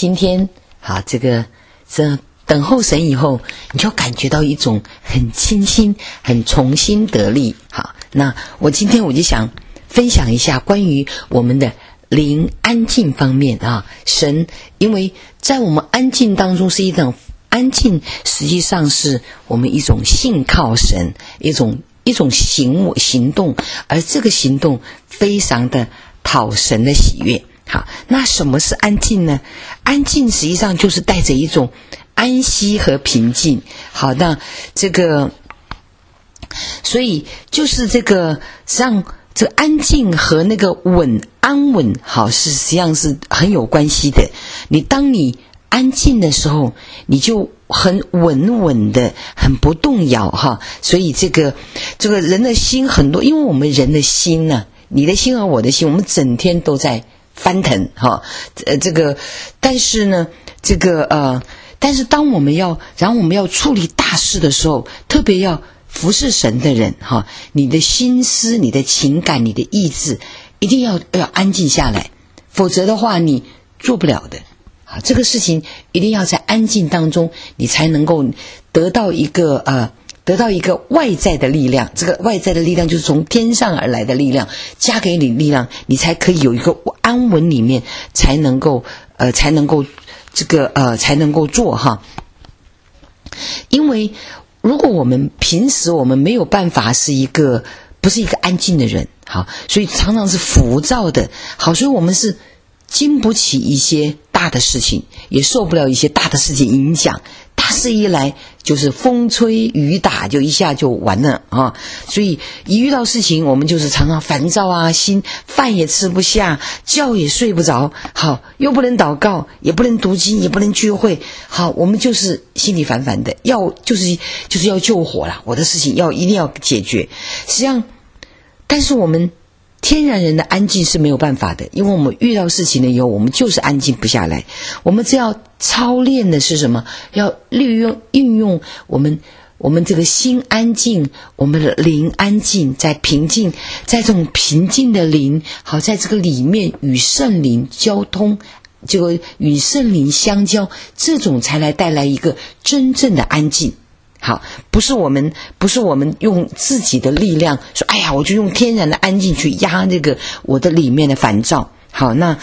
今天这等候神以后，你就感觉到一种很清新、很重新得力。好，那今天我就想分享一下关于我们的灵安静方面啊。神因为在我们安静当中是一种安静，实际上是我们一种信靠神，一种行动，而这个行动非常的讨神的喜悦。好，那什么是安静呢？安静实际上就是带着一种安息和平静。好，那所以就是实际上这个安静和那个安稳，好，实际上是很有关系的。当你安静的时候，你就很稳的，很不动摇哈。所以这个人的心很多，因为我们人的心呢，你的心和我的心，我们整天都在翻腾哈。但是呢，但是当我们要处理大事的时候，特别要服侍神的人哈，你的心思、你的情感、你的意志，一定要安静下来，否则的话你做不了的。这个事情一定要在安静当中，你才能够得到一个外在的力量。这个外在的力量就是从天上而来的力量，加给你力量，你才可以有一个安稳里面，才能够做哈。因为如果我们平时我们没有办法不是一个安静的人，好，所以常常是浮躁的，好，所以我们是经不起一些大的事情，也受不了一些大的事情影响。大事一来就是风吹雨打，就一下就完了啊！所以一遇到事情，我们就是常常烦躁啊，饭也吃不下，觉也睡不着，好，又不能祷告，也不能读经，也不能聚会，好，我们就是心里烦烦的，就是要救火了，我的事情一定要解决。实际上，但是我们天然人的安静是没有办法的，因为我们遇到事情了以后，我们就是安静不下来。我们只要操练的是什么？要运用我们这个心安静，我们的灵安静，在这种平静的灵，好，在这个里面与圣灵交通，这个与圣灵相交，这种才来带来一个真正的安静。好，不是我们用自己的力量说，哎呀，我就用天然的安静去压我的里面的烦躁。好，那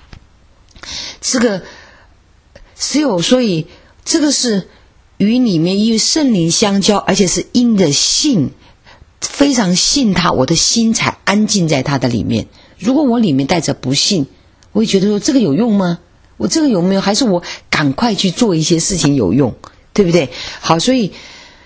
所以这个是与里面与圣灵相交，而且是因着信，非常信他，我的心才安静在他的里面。如果我里面带着不信，我会觉得说这个有用吗？我这个有没有？还是我赶快去做一些事情有用，对不对？好，所以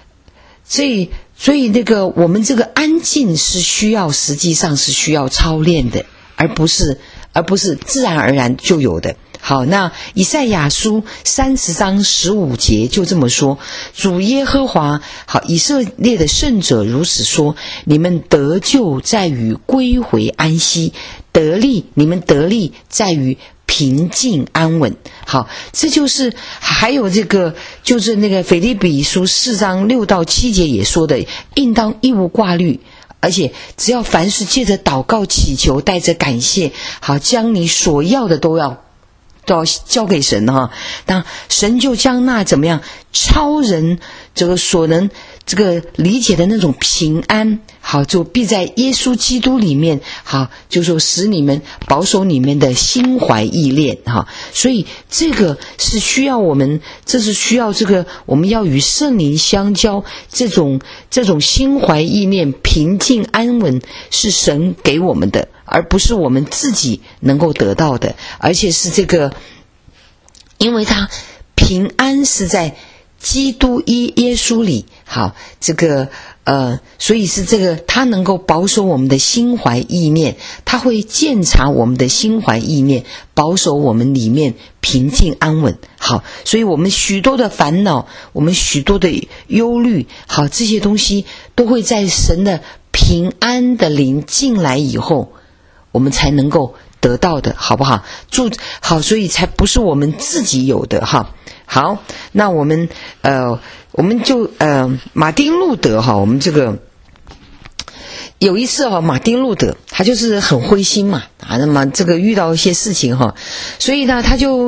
我们这个安静是实际上是需要操练的，而不是自然而然就有的。好，那以赛亚书30章15节就这么说：主耶和华，好，以色列的圣者如此说，你们得救在于归回安息，你们得力在于平静安稳。好，这就是还有就是那个腓立比书4章6到7节也说的，应当一无挂虑，而且只要凡事借着祷告祈求，带着感谢，好，将你所要的都要交给神哈。那神就将那怎么样超人所能理解的那种平安，好，就必在耶稣基督里面，好，就说使你们保守你们的心怀意念哈。所以这个是需要我们要与圣灵相交，这种心怀意念平静安稳是神给我们的，而不是我们自己能够得到的，而且是因为他平安是在基督耶稣里，好，所以是他能够保守我们的心怀意念，他会鉴察我们的心怀意念，保守我们里面平静安稳。好，所以我们许多的烦恼，我们许多的忧虑，好，这些东西都会在神的平安的灵进来以后，我们才能够得到的，好不好？好，所以才不是我们自己有的哈。好，那我们就马丁路德哈，我们有一次哈，马丁路德他就是很灰心嘛，那么遇到一些事情哈，所以呢他就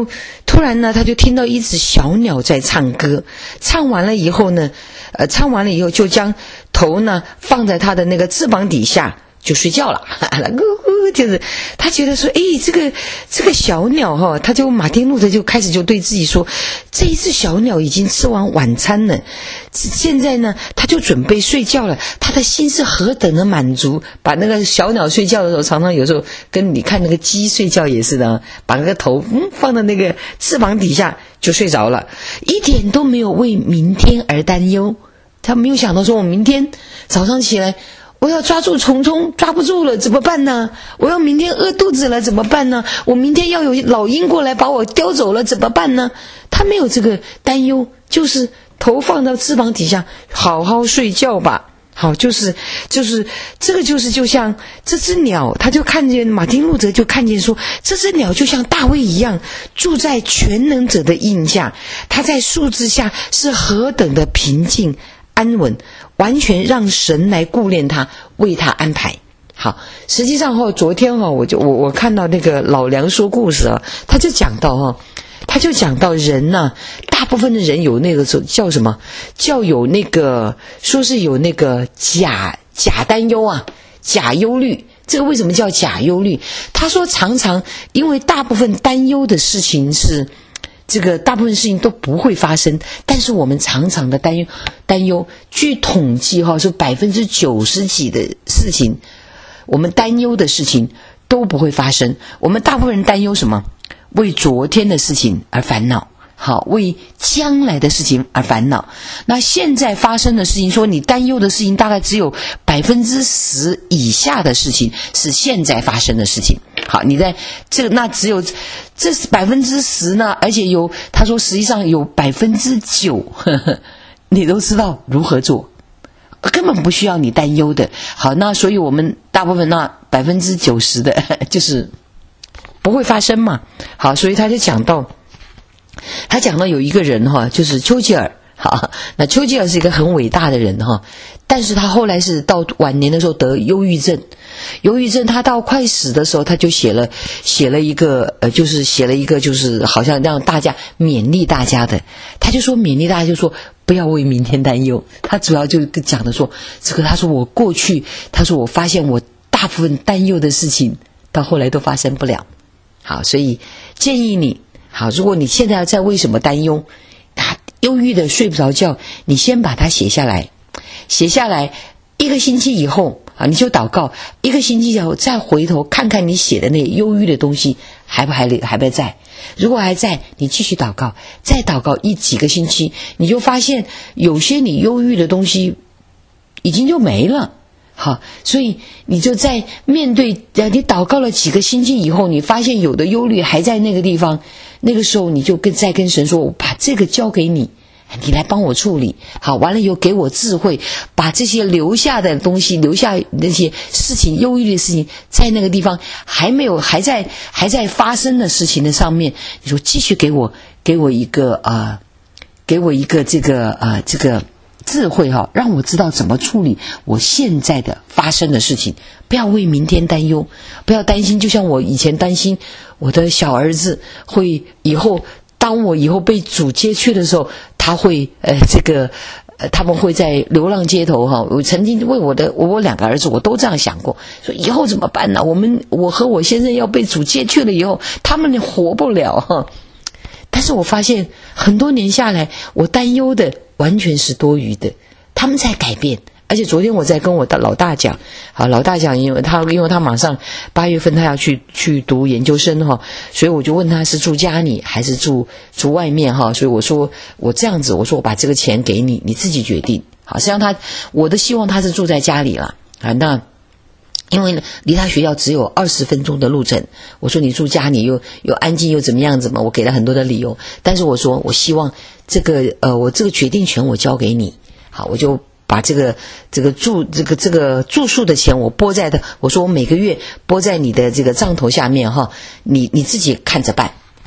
突然呢，他就听到一只小鸟在唱歌，唱完了以后就将头呢放在他的那个翅膀底下就睡觉了。就是他觉得说，这个小鸟哈，他就马丁路德就开始就对自己说，这一只小鸟已经吃完晚餐了，现在呢他就准备睡觉了，他的心是何等的满足。把那个小鸟睡觉的时候，常常有时候跟你看那个鸡睡觉也是的，把那个头放到那个翅膀底下就睡着了，一点都没有为明天而担忧。他没有想到说，我明天早上起来我要抓住虫虫，抓不住了怎么办呢？我要明天饿肚子了怎么办呢？我明天要有老鹰过来把我叼走了怎么办呢？他没有这个担忧，就是头放到翅膀底下，好好睡觉吧。好，就是这个就像这只鸟，他就看见马丁路德就看见说，这只鸟就像大卫一样，住在全能者的荫下，他在树枝下是何等的平静安稳，完全让神来顾念他，为他安排。好，实际上昨天我看到那个老梁说故事他就讲到人呢，大部分的人有那个叫什么，叫有那个说是有那个假担忧啊，假忧虑。这个为什么叫假忧虑？他说常常因为大部分担忧的事情是这个大部分事情都不会发生，但是我们常常的担忧，据统计说90%几的事情，我们担忧的事情都不会发生。我们大部分人担忧什么？为昨天的事情而烦恼，好，为将来的事情而烦恼。那现在发生的事情，说你担忧的事情大概只有10%以下的事情是现在发生的事情。好，你在这个那只有这10%呢，而且他说实际上有9%，你都知道如何做，根本不需要你担忧的。好，那所以我们大部分那90%的就是不会发生嘛。好，所以他讲到有一个人就是丘吉尔。好，那丘吉尔是一个很伟大的人但是他后来是到晚年的时候得忧郁症，他到快死的时候他就写了一个就是好像让大家勉励大家的。他就说勉励大家就说不要为明天担忧。他主要就讲的说这个，他说我过去，他说我发现我大部分担忧的事情到后来都发生不了。好，所以建议你，好，如果你现在在为什么担忧，忧郁的睡不着觉，你先把它写下来，1个星期以后你就祷告，1个星期以后再回头看看你写的那忧郁的东西还不在。如果还在，你继续祷告，再祷告几个星期，你就发现有些你忧郁的东西已经就没了。好，所以你就在面对你祷告了几个星期以后，你发现有的忧虑还在那个地方，那个时候你就再跟神说，我把这个交给你，你来帮我处理。好，完了以后给我智慧，把这些留下的东西，留下那些事情，忧郁的事情，在那个地方还在发生的事情的上面，你说继续给我一个这个智慧让我知道怎么处理我现在的发生的事情。不要为明天担忧，不要担心，就像我以前担心我的小儿子会当我以后被主接去的时候，他会他们会在流浪街头我曾经为我2个儿子我都这样想过，说以后怎么办呢？我和我先生要被主接去了以后，他们活不了但是我发现很多年下来，我担忧的完全是多余的，他们在改变。而且昨天我在跟我的老大讲，因为他马上8月份他要去读研究生所以我就问他是住家里还是住外面所以我说我这样子，我说我把这个钱给你，你自己决定。好，实际上我的希望他是住在家里了那因为离他学校只有20分钟的路程，我说你住家里又安静又怎么样我给了很多的理由，但是我说我希望我这个决定权我交给你。好，我就把这个住宿的钱我拨在我说我每个月拨在你的这个账头下面你自己看着办。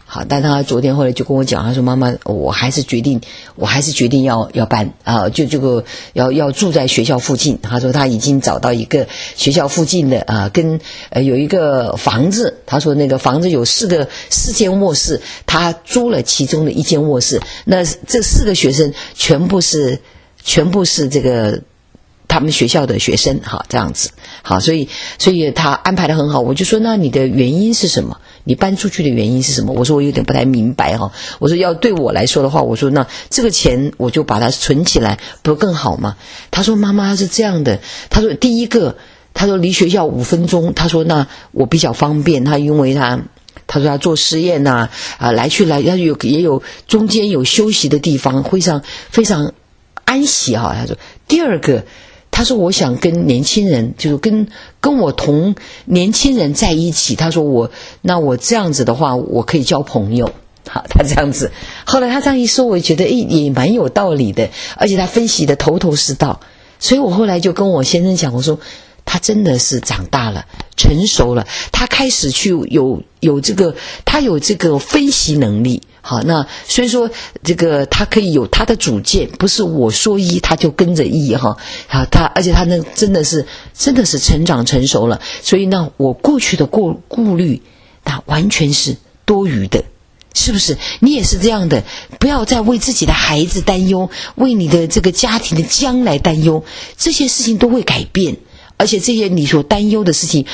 好，但他昨天后来就跟我讲，他说妈妈，我还是决定要搬啊，就这个要住在学校附近。他说他已经找到一个学校附近的跟有一个房子，他说那个房子有4间卧室，他租了其中的1间卧室。那这4个学生全部是这个他们学校的学生，好，这样子。好，所以他安排得很好。我就说那你的原因是什么？你搬出去的原因是什么？我说我有点不太明白哈。我说要对我来说的话，我说那这个钱我就把它存起来，不是更好吗？他说妈妈是这样的，他说第一个，他说离学校5分钟，他说那我比较方便，他因为他说他做实验呐，来去他也有中间有休息的地方，非常安息哈。他说第二个。他说我想跟年轻人，就是跟我同年轻人在一起。他说我这样子的话，我可以交朋友。好，他这样子。后来他这样一说，我觉得也蛮有道理的，而且他分析的头头是道。所以我后来就跟我先生讲，我说他真的是长大了，成熟了，他开始去有这个分析能力。好，那所以说这个他可以有他的主见，不是我说一他就跟着一哈。好，而且他那真的是成长成熟了，所以呢，我过去的顾虑那完全是多余的，是不是？你也是这样的，不要再为自己的孩子担忧，为你的这个家庭的将来担忧，这些事情都会改变。而且这些你所担忧的事情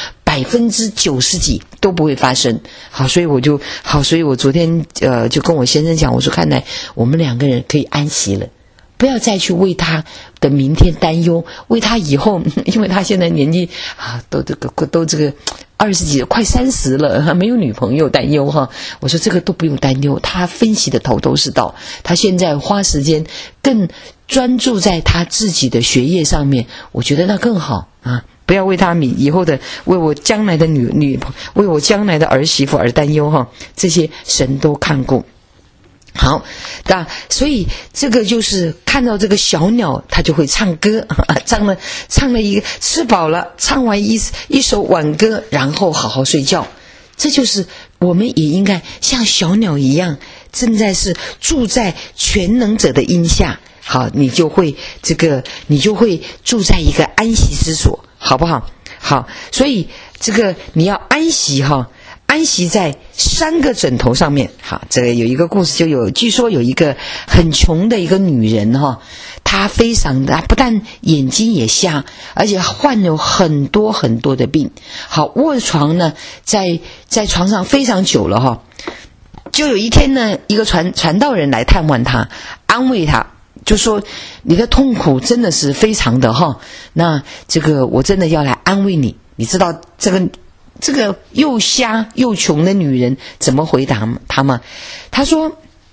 90%几都不会发生。好，所以我昨天就跟我先生讲，我说看来我们2个人可以安息了，不要再去为他的明天担忧，为他以后，因为他现在年纪都这个20几快30了，还没有女朋友担忧哈。我说这个都不用担忧，他分析的头头是道，他现在花时间更专注在他自己的学业上面，我觉得那更好啊！不要为他以后的为我将来的为我将来的儿媳妇而担忧哈，这些神都看过。好，那所以这个就是看到这个小鸟，它就会唱歌，唱了一个吃饱了，唱完一首挽歌，然后好好睡觉。这就是我们也应该像小鸟一样，正在是住在全能者的荫下。好，你就会住在一个安息之所，好不好？好，所以这个你要安息哈。安息在3个枕头上面。好，这个有一个故事，据说有一个很穷的一个女人哈，她非常的不但眼睛也瞎，而且患有很多很多的病。好，卧床呢，在床上非常久了哈。就有一天呢，一个传道人来探望她，安慰她，就说你的痛苦真的是非常的哈，那这个我真的要来安慰你。你知道这个又瞎又穷的女人怎么回答他吗？他说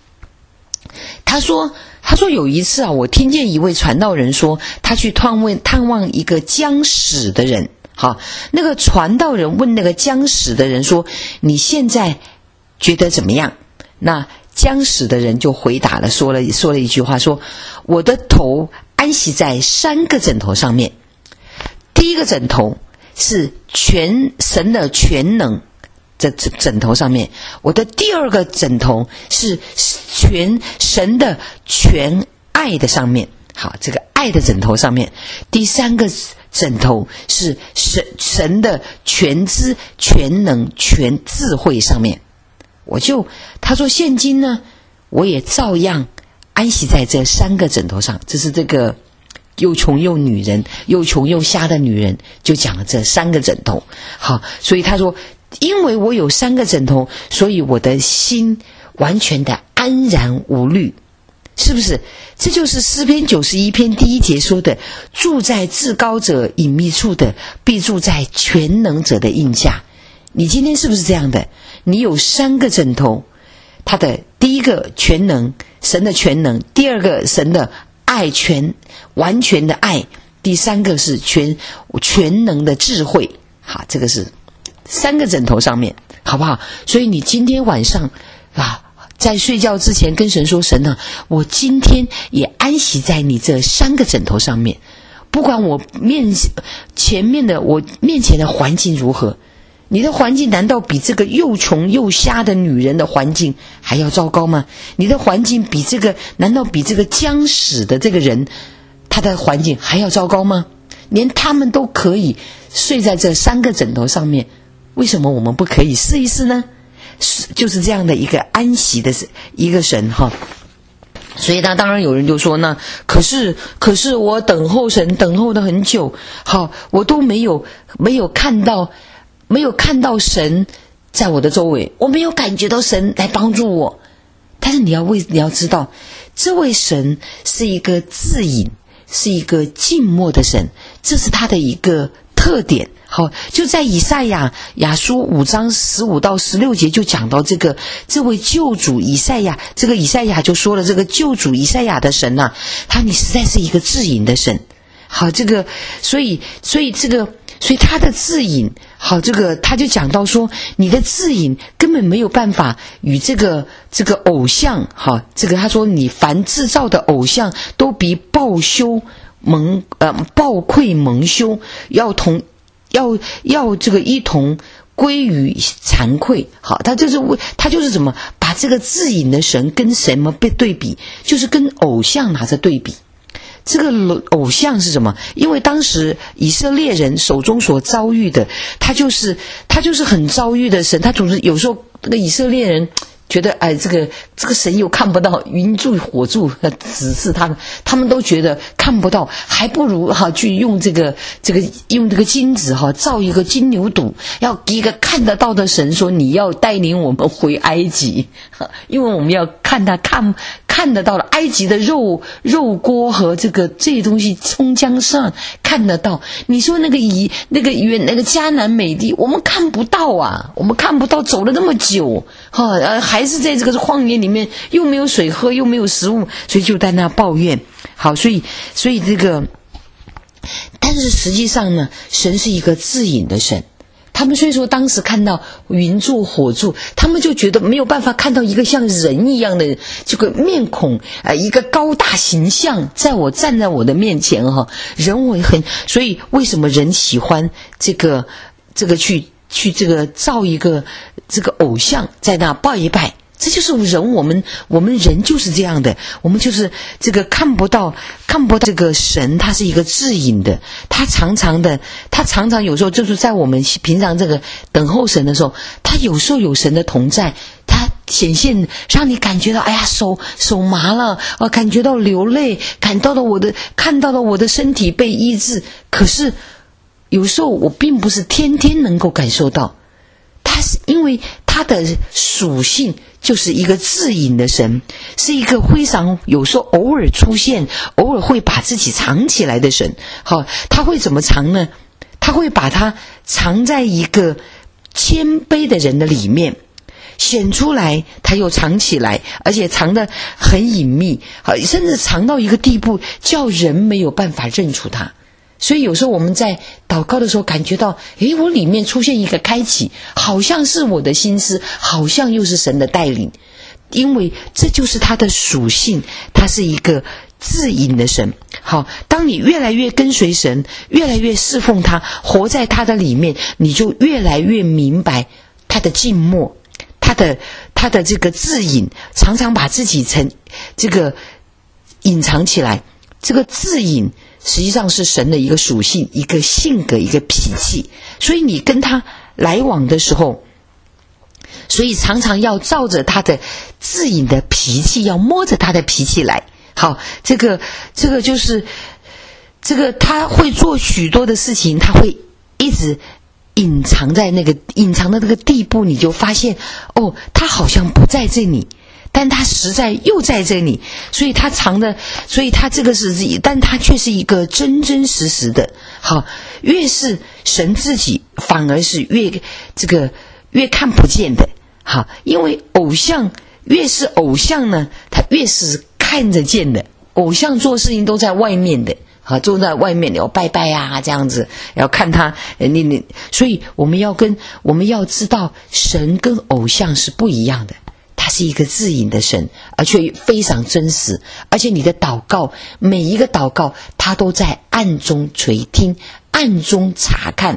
有一次我听见一位传道人说，他去探望一个将死的人。好，那个传道人问那个将死的人说，你现在觉得怎么样？那将死的人就回答了，说了一句话，说我的头安息在3个枕头上面。第一个枕头是神的全能，这枕头上面。我的第2个枕头是神的全爱的上面。好，这个爱的枕头上面。第3个枕头是神的全知全能全智慧上面。他说现今呢，我也照样安息在这3个枕头上。这是这个又穷又瞎的女人就讲了这3个枕头。好，所以他说因为我有3个枕头，所以我的心完全的安然无虑。是不是？这就是诗篇91篇第1节说的，住在至高者隐秘处的，必住在全能者的荫下。你今天是不是这样的？你有3个枕头，他的第1个全能，神的全能；第2个神的爱，完全的爱；第3个是全能的智慧。好，这个是3个枕头上面，好不好？所以你今天晚上在睡觉之前跟神说，神啊，我今天也安息在你这3个枕头上面，不管我面前的环境如何， 你的环境难道比这个又穷又瞎的女人的环境还要糟糕吗？你的环境难道比这个将死的这个人他的环境还要糟糕吗？连他们都可以睡在这3个枕头上面，为什么我们不可以试一试呢？就是这样的一个安息的一个神哈。所以当然有人就说呢，可是我等候神等候的很久，好，我都没有看到神在我的周围，我没有感觉到神来帮助我。但是你要知道，这位神是一个自隐，是一个静默的神，这是他的一个特点。好，就在以赛亚书5章15到16节就讲到这位救主以赛亚，这个以赛亚就说了，这个救主以赛亚的神啊，你实在是一个自隐的神。好，所以他的自隐，好，他就讲到说，你的自隐根本没有办法与这个偶像，好，他说你凡制造的偶像都比暴愧蒙羞要一同归于惭愧。好，他就是怎么把这个自隐的神跟什么被对比，就是跟偶像拿着对比。这个偶像是什么？因为当时以色列人手中所遭遇的，他就是很遭遇的神，他总是有时候那个以色列人觉得这个神又看不到，云柱火柱指示他们都觉得看不到，还不如去用这个金子造一个金牛犊，要给一个看得到的神说你要带领我们回埃及，因为我们要看得到了埃及的肉锅和这些东西从江上看得到。你说那个迦南美地我们看不到啊，我们看不到，走了那么久还是在这个旷野里面，又没有水喝，又没有食物，所以就在那抱怨。好，所以但是实际上呢，神是一个自隐的神。他们虽说当时看到云柱火柱，他们就觉得没有办法看到一个像人一样的这个面孔，一个高大形象站在我的面前人我所以为什么人喜欢这个去造一个这个偶像在那拜一拜？这就是人，我们人就是这样的，我们就是看不到这个神，他是一个自隐的，他常常有时候就是在我们平常这个等候神的时候，他有时候有神的同在，他显现让你感觉到手麻了，感觉到流泪，看到了我的身体被医治。可是有时候我并不是天天能够感受到，他是因为他的属性就是一个自隐的神，是一个非常有时候偶尔出现，偶尔会把自己藏起来的神。好，他会怎么藏呢？他会把它藏在一个谦卑的人的里面，显出来，他又藏起来，而且藏得很隐秘，甚至藏到一个地步，叫人没有办法认出他。所以有时候我们在祷告的时候感觉到，我里面出现一个开启，好像是我的心思，好像又是神的带领，因为这就是他的属性，他是一个自隐的神。好，当你越来越跟随神，越来越侍奉他，活在他的里面，你就越来越明白他的静默，他的这个自隐，常常把自己隐藏起来。这个自隐实际上是神的一个属性，一个性格，一个脾气。所以你跟他来往的时候，所以常常要照着他的自隐的脾气，要摸着他的脾气来。好，这个就是他会做许多的事情，他会一直隐藏的那个地步，你就发现他好像不在这里，但他实在又在这里，所以他这个是，但他却是一个真真实实的。好，越是神自己，反而是越看不见的。好，因为越是偶像呢，他越是看得见的。偶像做事情都在外面的，坐在外面要拜拜啊，这样子要看他，所以我们要知道，神跟偶像是不一样的。他是一个自隐的神，而且非常真实，而且你的祷告，每一个祷告他都在暗中垂听，暗中查看，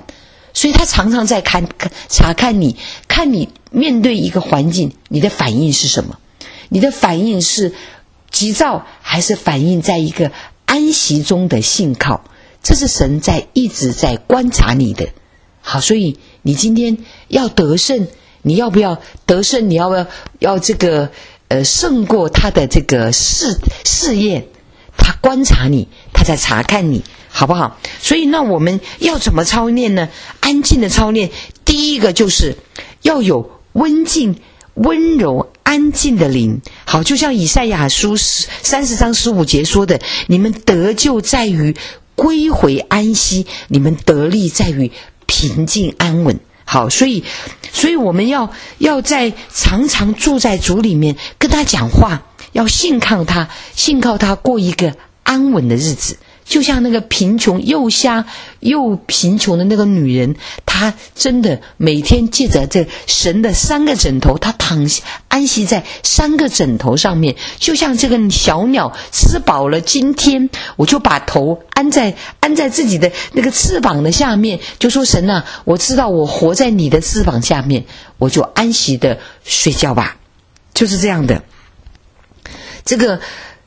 所以他常常在查看你，看你面对一个环境，你的反应是什么？你的反应是急躁，还是反应在一个安息中的信靠？这是神一直在观察你的。好，所以你今天要得胜，你要不要得胜？你要不要这个胜过他的这个试验？他观察你，他在查看你，好不好？所以那我们要怎么操练呢？安静的操练，第一个就是要有温柔安静的灵。好，就像以赛亚书30章15节说的，你们得救在于归回安息，你们得力在于平静安稳。好，所以我们要常常住在主里面，跟他讲话，要信靠他过一个安稳的日子。就像那个又瞎又贫穷的那个女人，她真的每天借着这神的3个枕头，她安息在3个枕头上面。就像这个小鸟吃饱了，今天我就把头安在自己的那个翅膀的下面，就说神啊，我知道我活在你的翅膀下面，我就安息的睡觉吧。就是这样的。这个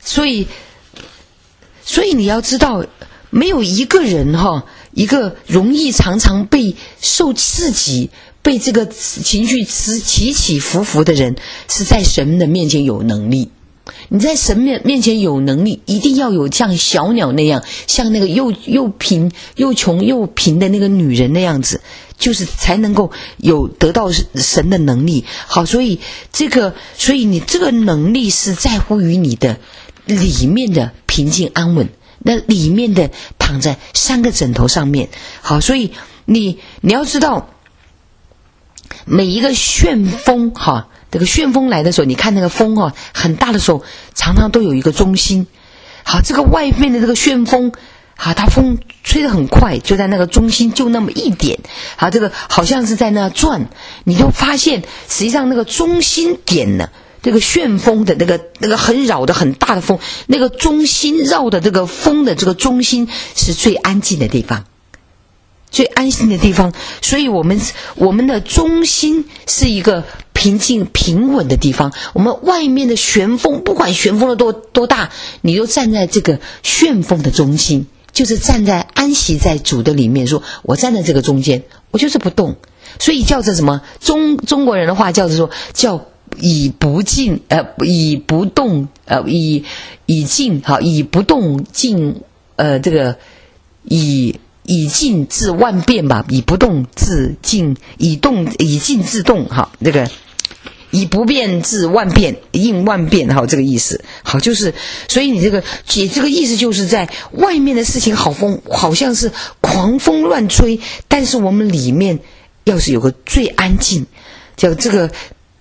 所以你要知道，没有一个人一个容易常常被受刺激，被这个情绪起起伏伏的人，是在神的面前有能力。你在神面前有能力，一定要有像小鸟那样，像那个又穷又贫的那个女人那样子，就是才能够得到神的能力。好，所以你这个能力是在乎于你的里面的平静安稳，那里面的躺在3个枕头上面。好，所以你要知道，每一个旋风这个旋风来的时候，你看那个风很大的时候，常常都有一个中心。好，这个外面的这个旋风它风吹得很快，就在那个中心就那么一点。好，这个好像是在那转，你就发现实际上那个中心点呢，这个旋风的那个很扰的很大的风，那个中心绕的这个风的这个中心是最安静的地方，最安心的地方。所以我们的中心是一个平静平稳的地方。我们外面的旋风，不管旋风的多大，你就站在这个旋风的中心，就是站在安息在主的里面，说我站在这个中间，我就是不动。所以叫做什么？中国人的话叫做叫以不静以不动以静。好，以不动静这个以静治万变吧，以不动治静，以静治动。好，这个以不变治万变，应万变。好，这个意思。好，就是所以你这个意思就是在外面的事情好像是狂风乱吹，但是我们里面要是有个最安静，叫这个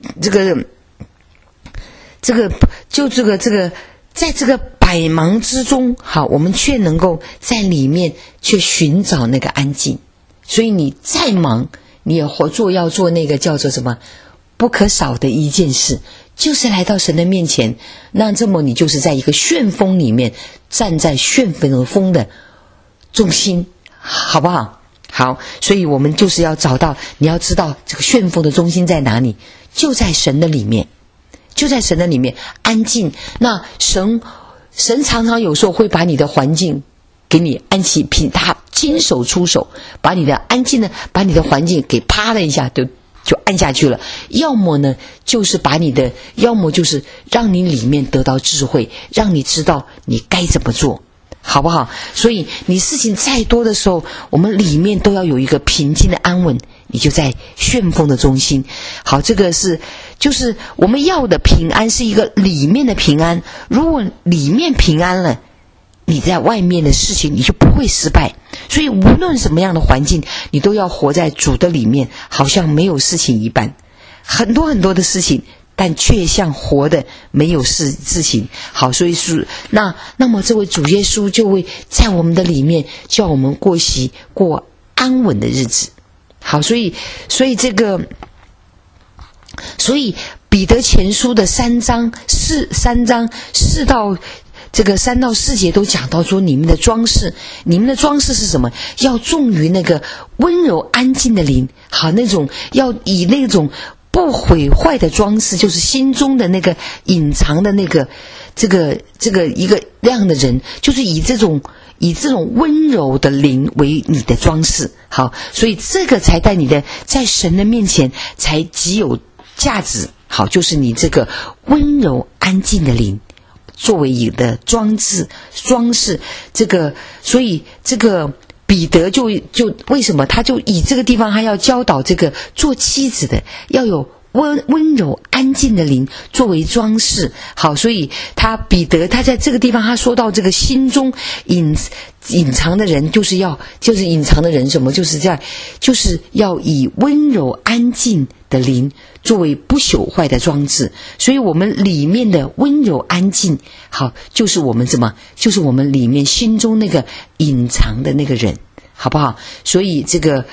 在这个百忙之中，好，我们却能够在里面却寻找那个安静。所以你再忙，你也要做那个叫做什么不可少的一件事，就是来到神的面前。那这么你就是在一个旋风里面，站在旋风的中心，好不好？好，所以我们就是要找到，你要知道这个旋风的中心在哪里，就在神的里面，就在神的里面安静。那神常常有时候会把你的环境给你安息，他亲手出手，把你的安静的，把你的环境给啪了一下就按下去了。要么呢就是要么就是让你里面得到智慧，让你知道你该怎么做，好不好？所以你事情再多的时候，我们里面都要有一个平静的安稳，你就在旋风的中心。好，这个就是我们要的平安，是一个里面的平安。如果里面平安了，你在外面的事情你就不会失败。所以无论什么样的环境，你都要活在主的里面，好像没有事情一般，很多很多的事情，但却像活的没有事情。好，所以那么这位主耶稣就会在我们的里面，叫我们过安稳的日子。好，所以彼得前书的3章4 这个3到4节都讲到说，你们的装饰是什么？要重于那个温柔安静的灵，好，那种要以那种不毁坏的装饰，就是心中的那个隐藏的那个这个一个那样的人，就是以这种温柔的灵为你的装饰。好，所以这个才在神的面前才极有价值。好，就是你这个温柔安静的灵作为你的装饰，这个，所以这个彼得就为什么他就以这个地方他要教导这个做妻子的要有温柔安静的灵作为装饰。好，所以彼得他在这个地方他说到这个心中隐藏的人，就是隐藏的人什么，就是要以温柔安静的灵作为不朽坏的装置。所以我们里面的温柔安静，好，就是我们就是我们里面心中那个隐藏的那个人，好不好？所以这个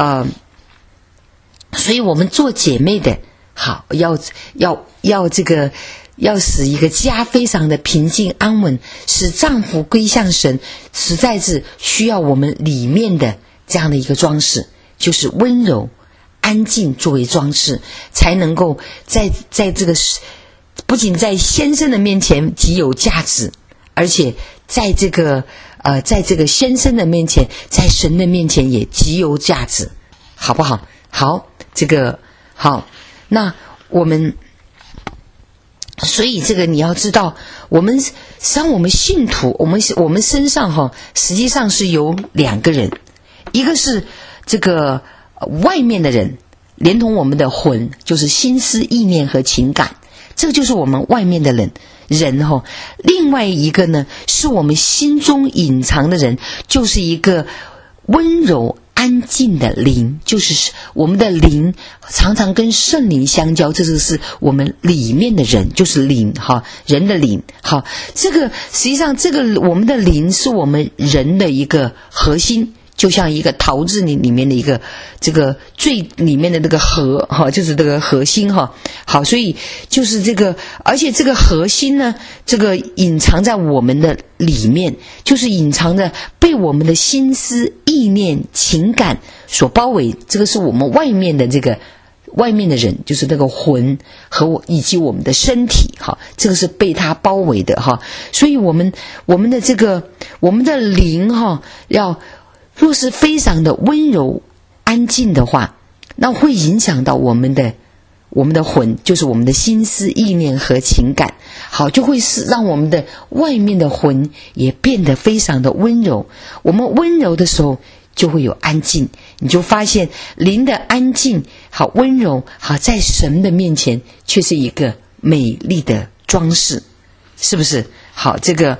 所以我们做姐妹的，好，要这个要使一个家非常的平静安稳，使丈夫归向神，实在是需要我们里面的这样的一个装饰，就是温柔安静作为装饰，才能够在这个不仅在先生的面前极有价值，而且在这个先生的面前，在神的面前也极有价值，好不好？好，这个好，那我们，所以这个你要知道，我们信徒，我们身上实际上是有2个人，一个是这个外面的人，连同我们的魂，就是心思意念和情感，这就是我们外面的人。另外一个呢，是我们心中隐藏的人，就是一个温柔安静的灵，就是我们的灵常常跟圣灵相交，这就是我们里面的人，就是灵，人的灵。好，这个实际上我们的灵是我们人的一个核心，就像一个陶制里面的一个这个最里面的那个核，就是这个核心。好，所以就是这个，而且这个核心呢，这个隐藏在我们的里面，就是隐藏着被我们的心思意念情感所包围，这个是我们外面的人，就是那个魂以及我们的身体，这个是被它包围的。所以我们的这个我们的灵若是非常的温柔安静的话，那会影响到我们的魂，就是我们的心思意念和情感，好，就会让我们的外面的魂也变得非常的温柔。我们温柔的时候就会有安静，你就发现灵的安静好温柔好，在神的面前却是一个美丽的装饰，是不是？好，这个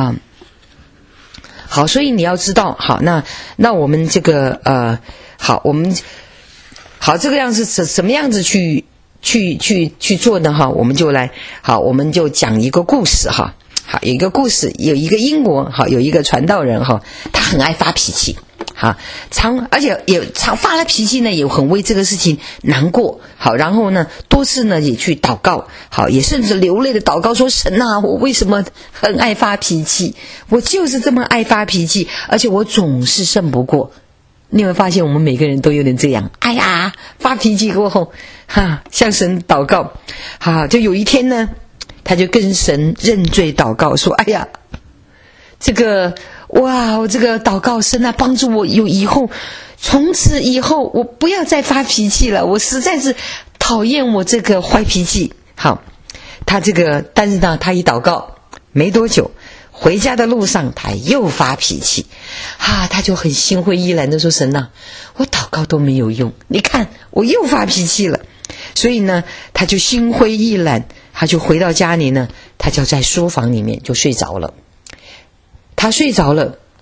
好，所以你要知道，好，那我们这个好，我们好这个样子什么样子去做呢？我们就来，好，我们就讲一个故事哈。好，有一个故事，有一个英国有一个传道人他很爱发脾气。好，而且也常发了脾气呢，也很为这个事情难过。好，然后呢，多次呢也去祷告，好，也甚至流泪的祷告说：“神啊，我为什么很爱发脾气？我就是这么爱发脾气，而且我总是胜不过。”你会发现，我们每个人都有点这样。哎呀，发脾气过后，向神祷告。好，就有一天呢，他就跟神认罪祷告说：“哎呀，我这个祷告神啊，帮助我从此以后我不要再发脾气了，我实在是讨厌我这个坏脾气。”好，但是呢，他一祷告没多久，回家的路上他又发脾气，他就很心灰意懒的说：“神啊，我祷告都没有用，你看我又发脾气了。”所以呢，他就心灰意懒，他就回到家里呢，他就在书房里面就睡着了。他睡着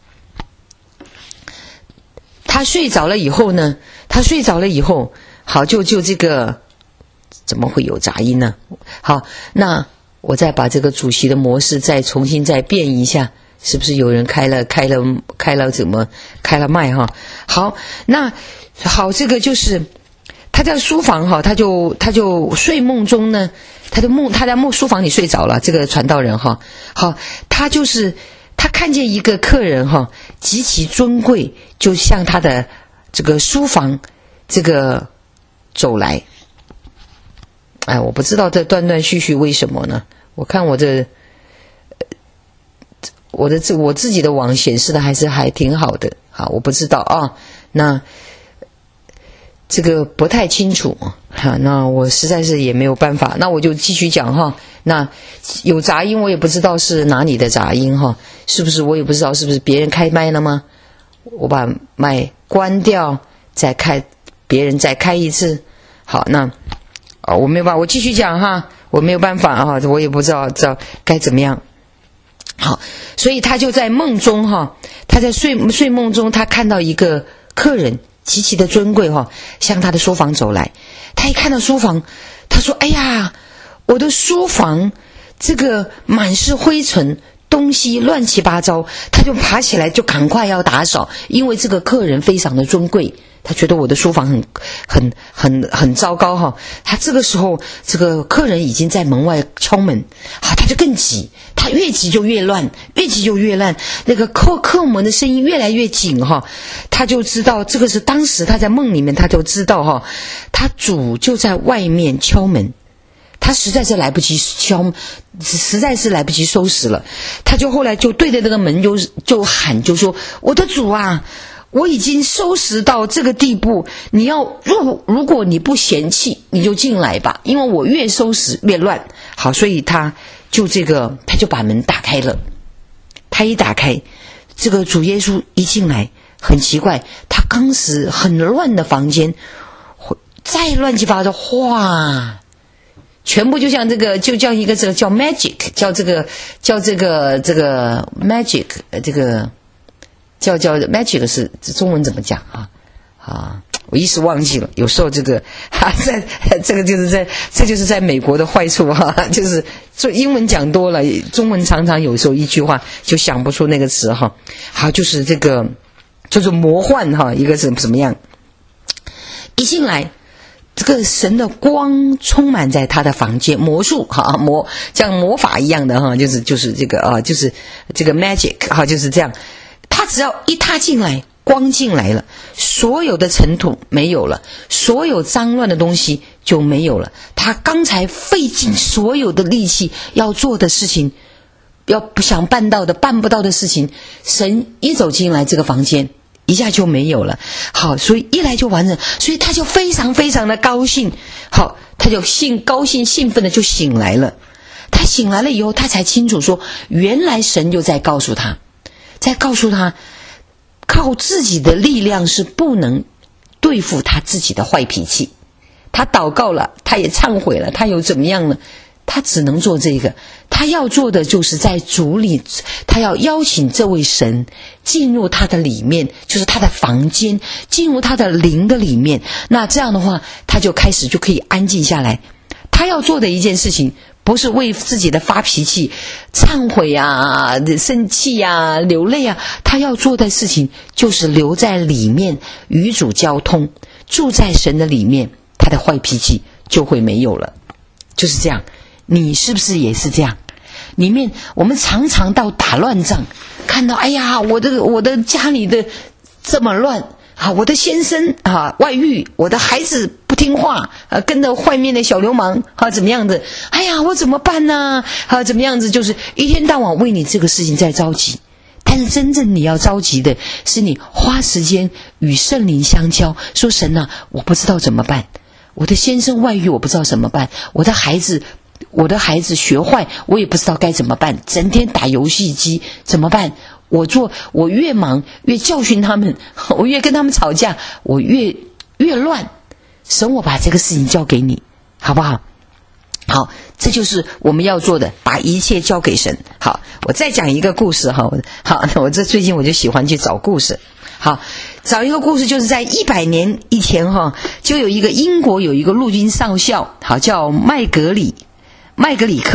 了以后呢，好，就这个怎么会有杂音呢？好，那我再把这个主席的模式再重新再变一下，是不是有人开了麦哈？好，那好，这个就是他在书房哈，他就睡梦中呢，他在书房里睡着了。这个传道人哈，好，他看见一个客人哈，极其尊贵，就向他的这个书房这个走来。哎，我不知道这断断续续为什么呢？我看我自己的网显示的还挺好的，好，我不知道啊，那这个不太清楚哈，那我实在是也没有办法，那我就继续讲哈。那有杂音，我也不知道是哪里的杂音哈，是不是我也不知道是不是别人开麦了吗？我把麦关掉，再开，别人再开一次。好，那我没有办法，我继续讲哈，我没有办法啊，我也不知道该怎么样。好，所以他就在梦中哈，他在睡梦中，他看到一个客人极其的尊贵哈，向他的书房走来。他一看到书房，他说：“哎呀，我的书房这个满是灰尘，东西乱七八糟。”他就爬起来，就赶快要打扫，因为这个客人非常的尊贵。他觉得我的书房很糟糕哈。他这个时候，这个客人已经在门外敲门，好，他就更急，他越急就越乱，越急就越乱。那个叩门的声音越来越紧哈，他就知道这个是当时他在梦里面，他就知道哈，他主就在外面敲门。他实在是来不及实在是来不及收拾了。他就后来就对着那个门就喊，就说：“我的主啊！我已经收拾到这个地步，如果你不嫌弃，你就进来吧，因为我越收拾越乱。”好，所以他就把门打开了。他一打开，这个主耶稣一进来，很奇怪，他当时很乱的房间，再乱七八糟，哗，全部就像一个这个叫 magic， 叫这个 magic， 这个叫 magic 是中文怎么讲啊？我一时忘记了。有时候这个这就是在美国的坏处哈，就是做英文讲多了，中文常常有时候一句话就想不出那个词哈。好，就是这个就是魔幻哈，一个是怎么样？一进来，这个神的光充满在他的房间，魔术哈，像魔法一样的哈，就是这个啊，就是这个 magic 哈，就是这样。他只要一踏进来，光进来了，所有的尘土没有了，所有脏乱的东西就没有了。他刚才费尽所有的力气要做的事情，要不想办不到的事情，神一走进来这个房间，一下就没有了。好，所以一来就完了，所以他就非常非常的高兴。好，他就高兴兴奋的就醒来了。他醒来了以后，他才清楚说，原来神就在告诉他，靠自己的力量是不能对付他自己的坏脾气。他祷告了，他也忏悔了，他又怎么样呢？他只能做这个。他要做的就是在主里，他要邀请这位神进入他的里面，就是他的房间，进入他的灵的里面。那这样的话，他就开始就可以安静下来。他要做的一件事情，不是为自己的发脾气、忏悔啊、生气啊、流泪啊，他要做的事情就是留在里面，与主交通，住在神的里面，他的坏脾气就会没有了。就是这样，你是不是也是这样？里面我们常常到打乱仗，看到哎呀，我的家里的这么乱啊，我的先生啊外遇，我的孩子不听话跟着外面的小流氓怎么样的，哎呀，我怎么办呢？怎么样子，就是一天到晚为你这个事情在着急。但是真正你要着急的是，你花时间与圣灵相交，说神啊，我不知道怎么办，我的先生外遇我不知道怎么办，我的孩子学坏我也不知道该怎么办，整天打游戏机怎么办？我越忙越教训他们，我越跟他们吵架，我越乱。神，我把这个事情交给你，好不好？好，这就是我们要做的，把一切交给神。好，我再讲一个故事哈。好，我最近我就喜欢去找故事。好，找一个故事，就是在100年以前哈，就有一个英国有一个陆军少校，好，叫麦格里克。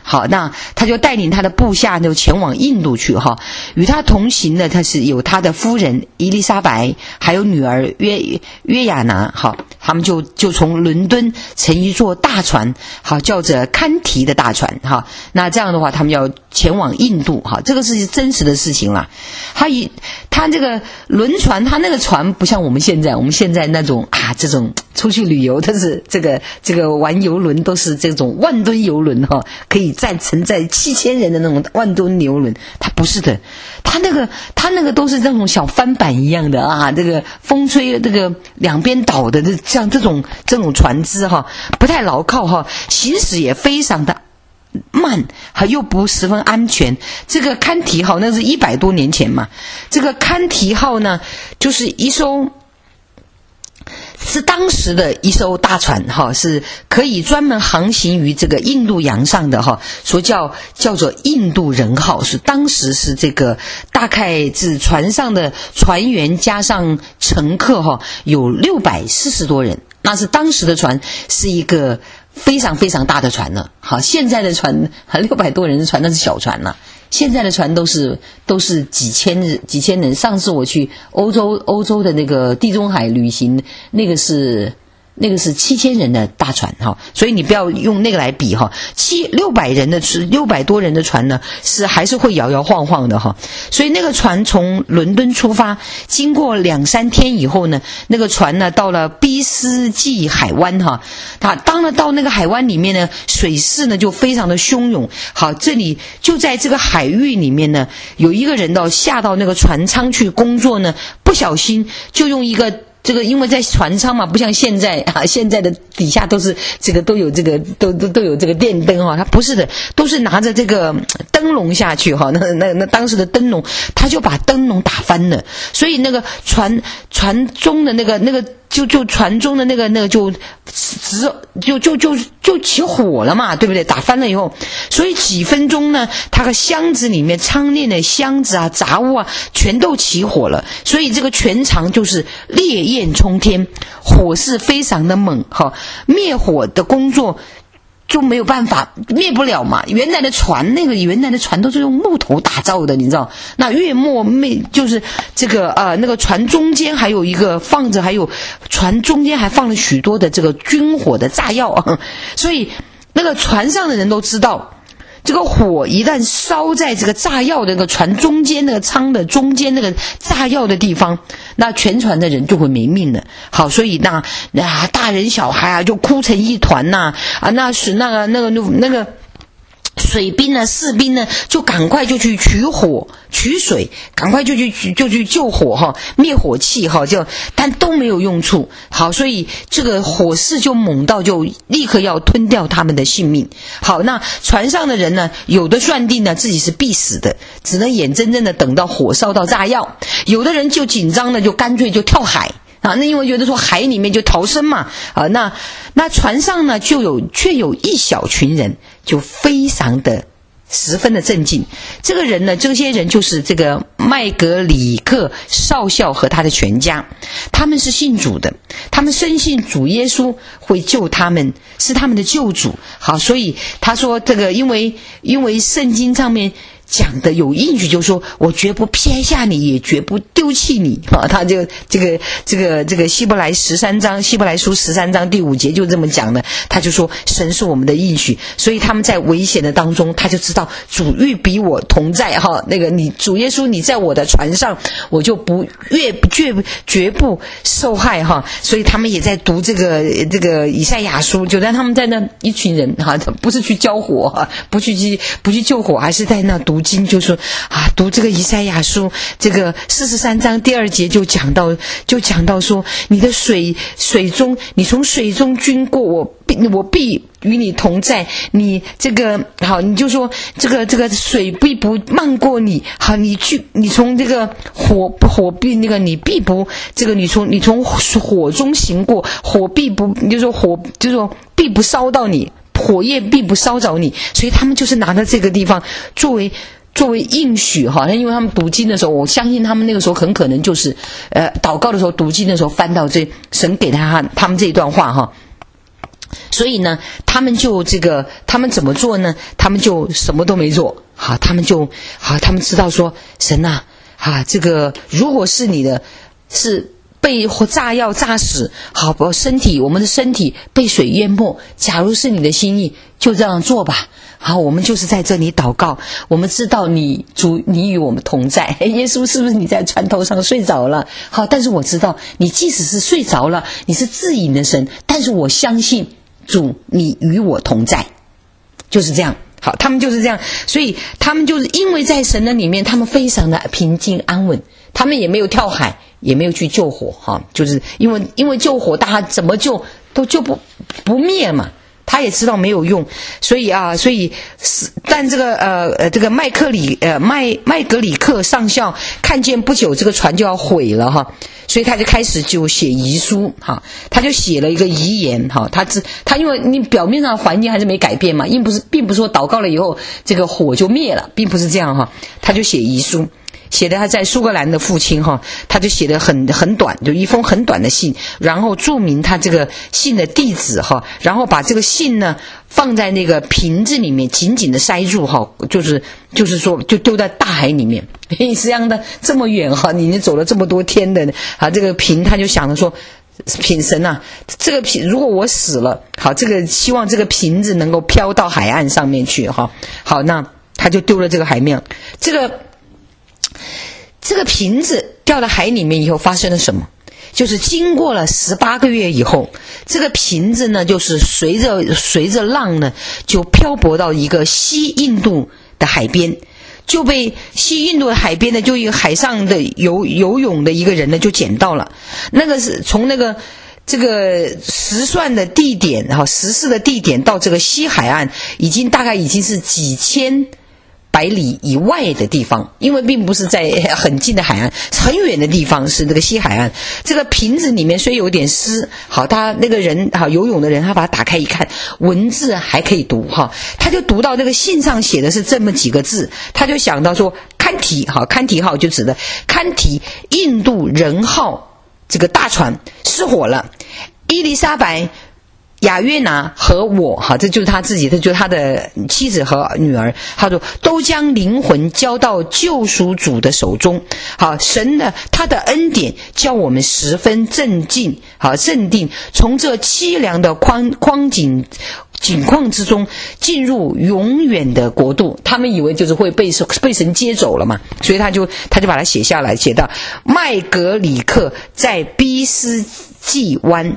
好，那他就带领他的部下就前往印度去哈。与他同行的他是有他的夫人伊丽莎白，还有女儿约亚拿。好，他们就从伦敦乘一座大船，好，叫着堪提的大船哈。那这样的话，他们要前往印度哈，这个是真实的事情啦。他这个轮船，他那个船不像我们现在那种这种出去旅游，它是这个玩游轮都是这种万吨游轮哈，可以承载7000人的那种万吨游轮，它不是的，它那个都是这种小帆板一样的这个风吹这个两边倒的像这种船只哈，不太牢靠哈，行驶也非常的慢，又不十分安全。这个堪提号那是100多年前嘛，这个堪提号呢，就是是当时的一艘大船哈，是可以专门航行于这个印度洋上的哈，所叫做印度人号，是当时是这个大概是船上的船员加上乘客哈，有640多人，那是当时的船，是一个非常非常大的船了。好，现在的船600多人的船那是小船了。现在的船都是几千人。上次我去欧洲的那个地中海旅行，那个是7000人的大船哈，所以你不要用那个来比哈。600多人的船呢，还是会摇摇晃晃的哈。所以那个船从伦敦出发，经过2-3天以后呢，那个船呢到了宾斯基海湾哈。当了到那个海湾里面呢，水势呢就非常的汹涌。好，这里就在这个海域里面呢，有一个人下到那个船舱去工作呢，不小心就用一个。这个因为在船舱嘛，不像现在现在的底下都是都有这个都有这个电灯哈，它不是的，都是拿着这个灯笼下去哈。那当时的灯笼，他就把灯笼打翻了，所以那个船中的那个就船中的那个就起火了嘛，对不对？打翻了以后，所以几分钟呢，他的箱子里面仓内的箱子杂物全都起火了，所以这个全长就是烈焰冲天，火势非常的猛哈，灭火的工作就没有办法，灭不了嘛。原来的船都是用木头打造的，你知道？那月末就是这个那个船中间还有船中间还放了许多的这个军火的炸药，所以那个船上的人都知道。这个火一旦烧在这个炸药的那个船中间那个舱的中间那个炸药的地方，那全船的人就会没命了。好，所以那大人小孩就哭成一团那是那个水兵呢士兵呢就赶快就去取水，赶快就去救火哈，灭火器哈，但都没有用处。好，所以这个火势就猛到就立刻要吞掉他们的性命。好，那船上的人呢，有的算定呢自己是必死的，只能眼睁睁的等到火烧到炸药；有的人就紧张的就干脆就跳海。那因为觉得说海里面就逃生嘛，那船上呢却有一小群人就非常的十分的镇静。这些人就是这个麦格里克少校和他的全家，他们是信主的，他们深信主耶稣会救他们，是他们的救主。好，所以他说这个因为圣经上面讲的有应许，就是说我绝不撇下你，也绝不丢弃你他就这个希伯来书13章第5节就这么讲的。他就说神是我们的应许，所以他们在危险的当中，他就知道主欲比我同在主耶稣你在我的船上，我就绝不受害所以他们也在读这个以赛亚书，就在他们在那一群人不是去浇火不去救火，还是在那读经，就说读这个以赛亚书这个43章第2节就讲到说，你的水中，你从水中经过，我必与你同在。你这个好，你就说这个水必不漫过你。好，你从这个火必你必不你从火中行过，火必不，你就说必不烧到你。火焰并不烧着你，所以他们就是拿着这个地方作为应许因为他们读经的时候，我相信他们那个时候很可能就是祷告的时候读经的时候翻到这神给他们这一段话所以呢，他们怎么做呢？他们就什么都没做。好，他们知道说，神啊，这个如果是你的，是被炸药炸死，好，我们的身体被水淹没，假如是你的心意，就这样做吧。好，我们就是在这里祷告，我们知道主你与我们同在。耶稣，是不是你在船头上睡着了？好，但是我知道你即使是睡着了，你是自隐的神，但是我相信主你与我同在，就是这样。好，他们就是这样，所以他们就是因为在神的里面，他们非常的平静安稳，他们也没有跳海，也没有去救火，就是因为救火大家怎么救都救不灭嘛，他也知道没有用，所以但这个麦格里克上校看见不久这个船就要毁了所以他就开始就写遗书他就写了一个遗言他因为你表面上环境还是没改变嘛，并不是说祷告了以后这个火就灭了，并不是这样他就写遗书，写的他在苏格兰的父亲他就写的很短，就一封很短的信，然后注明他这个信的地址然后把这个信呢放在那个瓶子里面紧紧的塞住就是说就丢在大海里面。实际上的这么远你走了这么多天的这个瓶，他就想着说，品神啊，这个瓶如果我死了，这个希望这个瓶子能够飘到海岸上面去好，那他就丢了这个海面。这个瓶子掉到海里面以后发生了什么？就是经过了18个月以后，这个瓶子呢，就是随着浪呢，就漂泊到一个西印度的海边，就被西印度的海边呢，就一个海上的游泳的一个人呢，就捡到了。那个是从这个实算的地点实事的地点到这个西海岸，大概已经是几千百里以外的地方，因为并不是在很近的海岸，很远的地方是那个西海岸。这个瓶子里面虽有点湿，他那个人游泳的人，他把它打开一看，文字还可以读他就读到这个信上写的是这么几个字，他就想到说堪提号就指的堪提印度人号这个大船失火了，伊丽莎白雅约拿和我这就是他自己，这就是他的妻子和女儿，他说都将灵魂交到救赎主的手中。神的他的恩典叫我们十分镇定，从这凄凉的景况之中进入永远的国度。他们以为就是会被神接走了嘛，所以他就把它写下来，写到麦格里克在逼斯济湾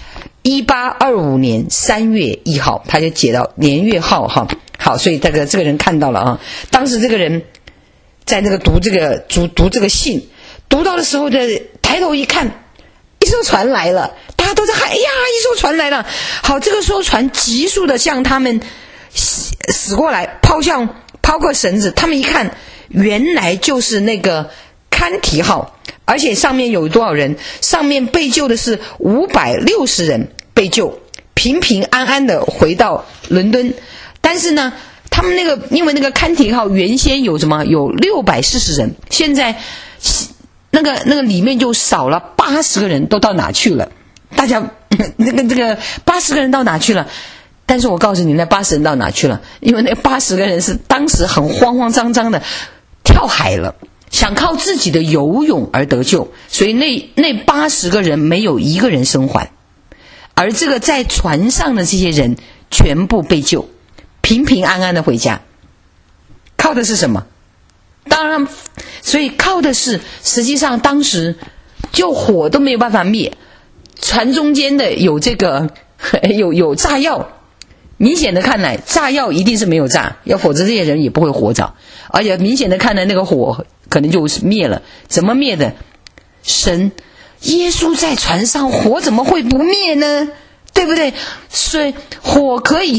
1825年3月1号，他就写到年月号好，所以这个人看到了当时这个人在那个读这个信，读到的时候就抬头一看，一艘船来了，大家都在喊，哎呀，一艘船来了。好，这个艘船急速的向他们驶过来，抛过绳子，他们一看，原来就是那个堪提号，而且上面有多少人？上面被救的是560人被救，平平安安的回到伦敦。但是呢，他们因为那个堪提号原先有640人，现在那个里面就少了80个人，都到哪去了？大家这个80个人到哪去了？但是我告诉你，那80人到哪去了？因为那80个人是当时很慌张的跳海了，想靠自己的游泳而得救，所以那80个人没有一个人生还，而这个在船上的这些人全部被救，平平安安的回家。靠的是什么？当然，所以靠的是，实际上当时就火都没有办法灭，船中间的有有炸药，明显的看来炸药一定是没有炸，要否则这些人也不会活着，而且明显的看来那个火可能就灭了。怎么灭的？神耶稣在船上，火怎么会不灭呢？对不对？所以火可以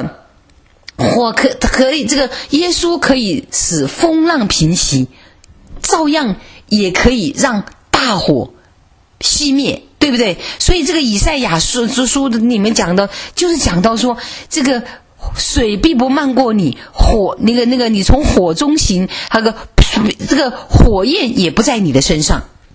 耶稣可以使风浪平息，照样也可以让大火熄灭，对不对？所以这个以赛亚书里面讲的，就是讲到说，这个水必不漫过你，火那个你从火中行，这个火焰也不在你的身上。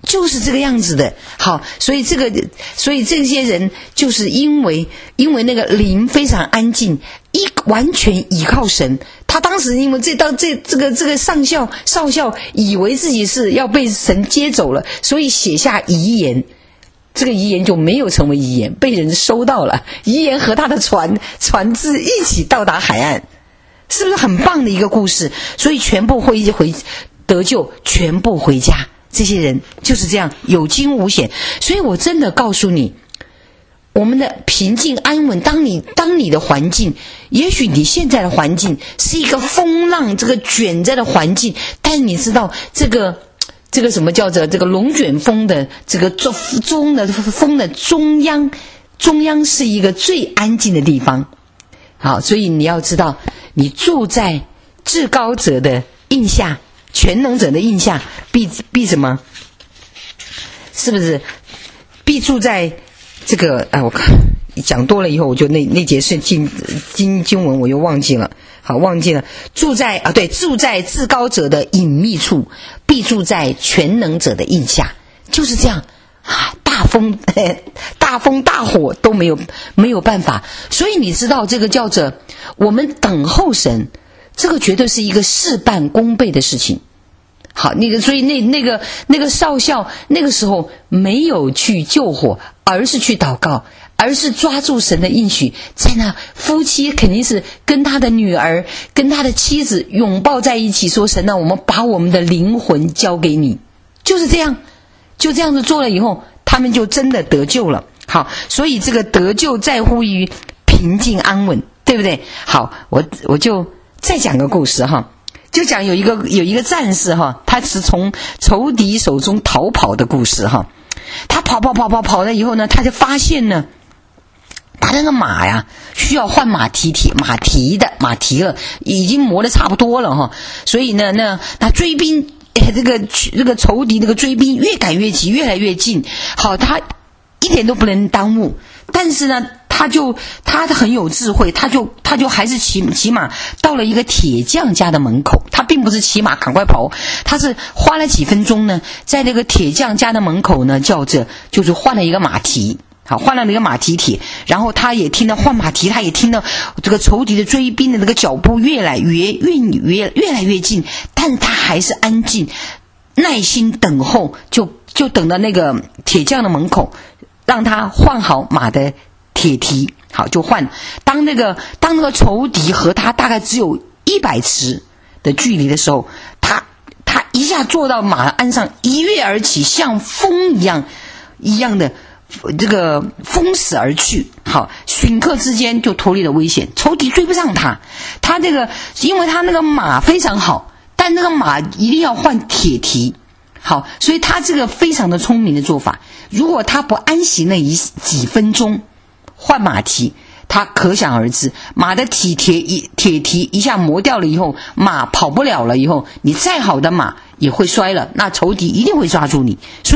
就是这个样子的。好，所以这些人就是因为那个灵非常安静，完全倚靠神。他当时因为这个少校以为自己是要被神接走了，所以写下遗言。这个遗言就没有成为遗言，被人收到了。遗言和他的船只一起到达海岸，是不是很棒的一个故事？所以全部回得救，全部回家。这些人就是这样有惊无险。所以我真的告诉你，我们的平静安稳，当你的环境，也许你现在的环境是一个风浪这个卷在的环境，但你知道这个什么叫做这个龙卷风的这个风的中央是一个最安静的地方。好，所以你要知道，你住在至高者的印下，全能者的印下，必什么？是不是必住在这个？我看讲多了以后，我就那节是经文我又忘记了。好，忘记了。住在至高者的隐秘处，必住在全能者的印下，就是这样啊！大风大火都没有办法。所以你知道这个叫做我们等候神，这个绝对是一个事半功倍的事情。好，所以那个少校那个时候没有去救火，而是去祷告，而是抓住神的应许。在那夫妻肯定是跟他的女儿跟他的妻子拥抱在一起，说神啊，我们把我们的灵魂交给你。就是这样，就这样子做了以后，他们就真的得救了。好，所以这个得救在乎于平静安稳，对不对？好，我就再讲个故事哈。就讲有一个战士哈，他是从仇敌手中逃跑的故事哈。他跑了以后呢，他就发现呢，他那个马呀需要换马蹄了，已经磨得差不多了哈。所以呢，那追兵这个仇敌那个追兵越赶越急，越来越近。好，他一点都不能耽误，但是呢，他很有智慧，他就还是骑马到了一个铁匠家的门口。他并不是骑马赶快跑，他是花了几分钟呢，在那个铁匠家的门口呢，就是换了一个马蹄。好，换了那个马蹄铁，然后他也听到换马蹄，他也听到这个仇敌的追兵的那个脚步越来越近，但是他还是安静耐心等候，就等到那个铁匠的门口，让他换好马的铁蹄。好，就换。当那个仇敌和他大概只有100尺的距离的时候，他一下坐到马鞍上，一跃而起，像风一样的这个风驶而去。好，顷刻之间就脱离了危险，仇敌追不上他。因为他那个马非常好，但那个马一定要换铁蹄。好，所以他这个非常的聪明的做法。如果他不安息那几分钟换马蹄，他可想而知，马的铁蹄一下磨掉了以后，马跑不了了以后，你再好的马也会摔了，那仇敌一定会抓住你。所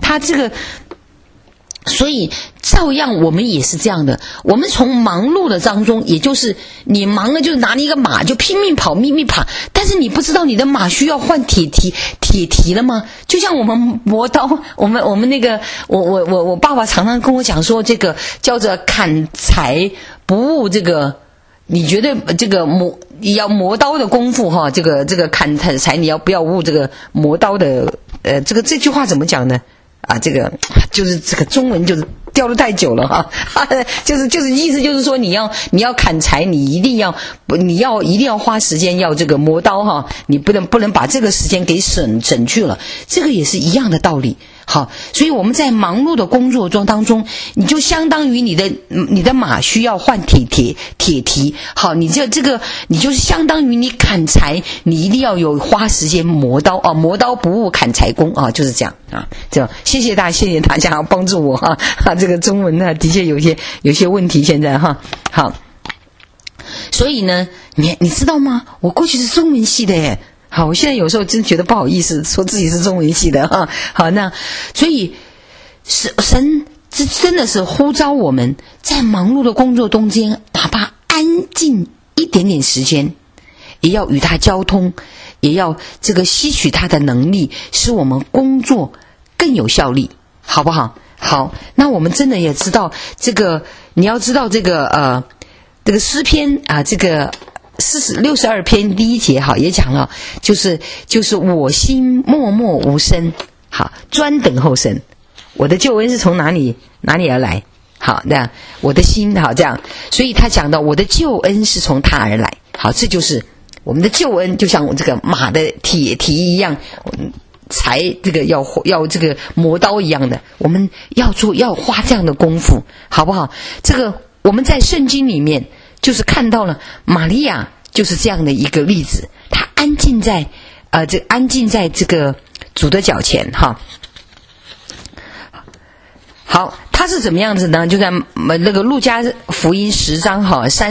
以照样我们也是这样的，我们从忙碌的当中，也就是你忙了就拿了一个马就拼命跑，但是你不知道你的马需要换铁蹄了吗？就像我们磨刀，我们那个我爸爸常常跟我讲说，这个叫做砍柴不误这个，你觉得这个磨刀的功夫哈，这个砍柴你要不要误这个磨刀的这句话怎么讲呢？啊，这个就是这个中文就是掉得太久了哈，就是意思就是说你要砍柴，你一定要花时间要这个磨刀哈，你不能把这个时间给省去了，这个也是一样的道理。好，所以我们在忙碌的工作当中，你就相当于你的马需要换铁蹄。好，你就是相当于你砍柴，你一定要有花时间磨刀啊，磨刀不误砍柴工啊，就是这样啊。这样，谢谢大家帮助我哈。这个中文呢，的确有些问题现在哈。好，所以呢，你知道吗？我过去是中文系的耶。好，我现在有时候真觉得不好意思说自己是中文系的哈。好，那所以神这真的是呼召我们在忙碌的工作中间，哪怕安静一点点时间，也要与他交通，也要这个吸取他的能力，使我们工作更有效力，好不好？好，那我们真的也知道这个，你要知道这个这个诗篇啊，这个62篇第1节，好，也讲了，就是我心默默无声，好，专等候神，我的救恩是从哪里而来？好，这样我的心，好，这样，所以他讲到我的救恩是从他而来，好，这就是我们的救恩，就像我这个马的蹄一样，才这个要这个磨刀一样的，我们要花这样的功夫，好不好？这个我们在圣经里面就是看到了玛利亚就是这样的一个例子，她安静在这个主的脚前，哈。好，他是怎么样子呢？就在那个路加福音10章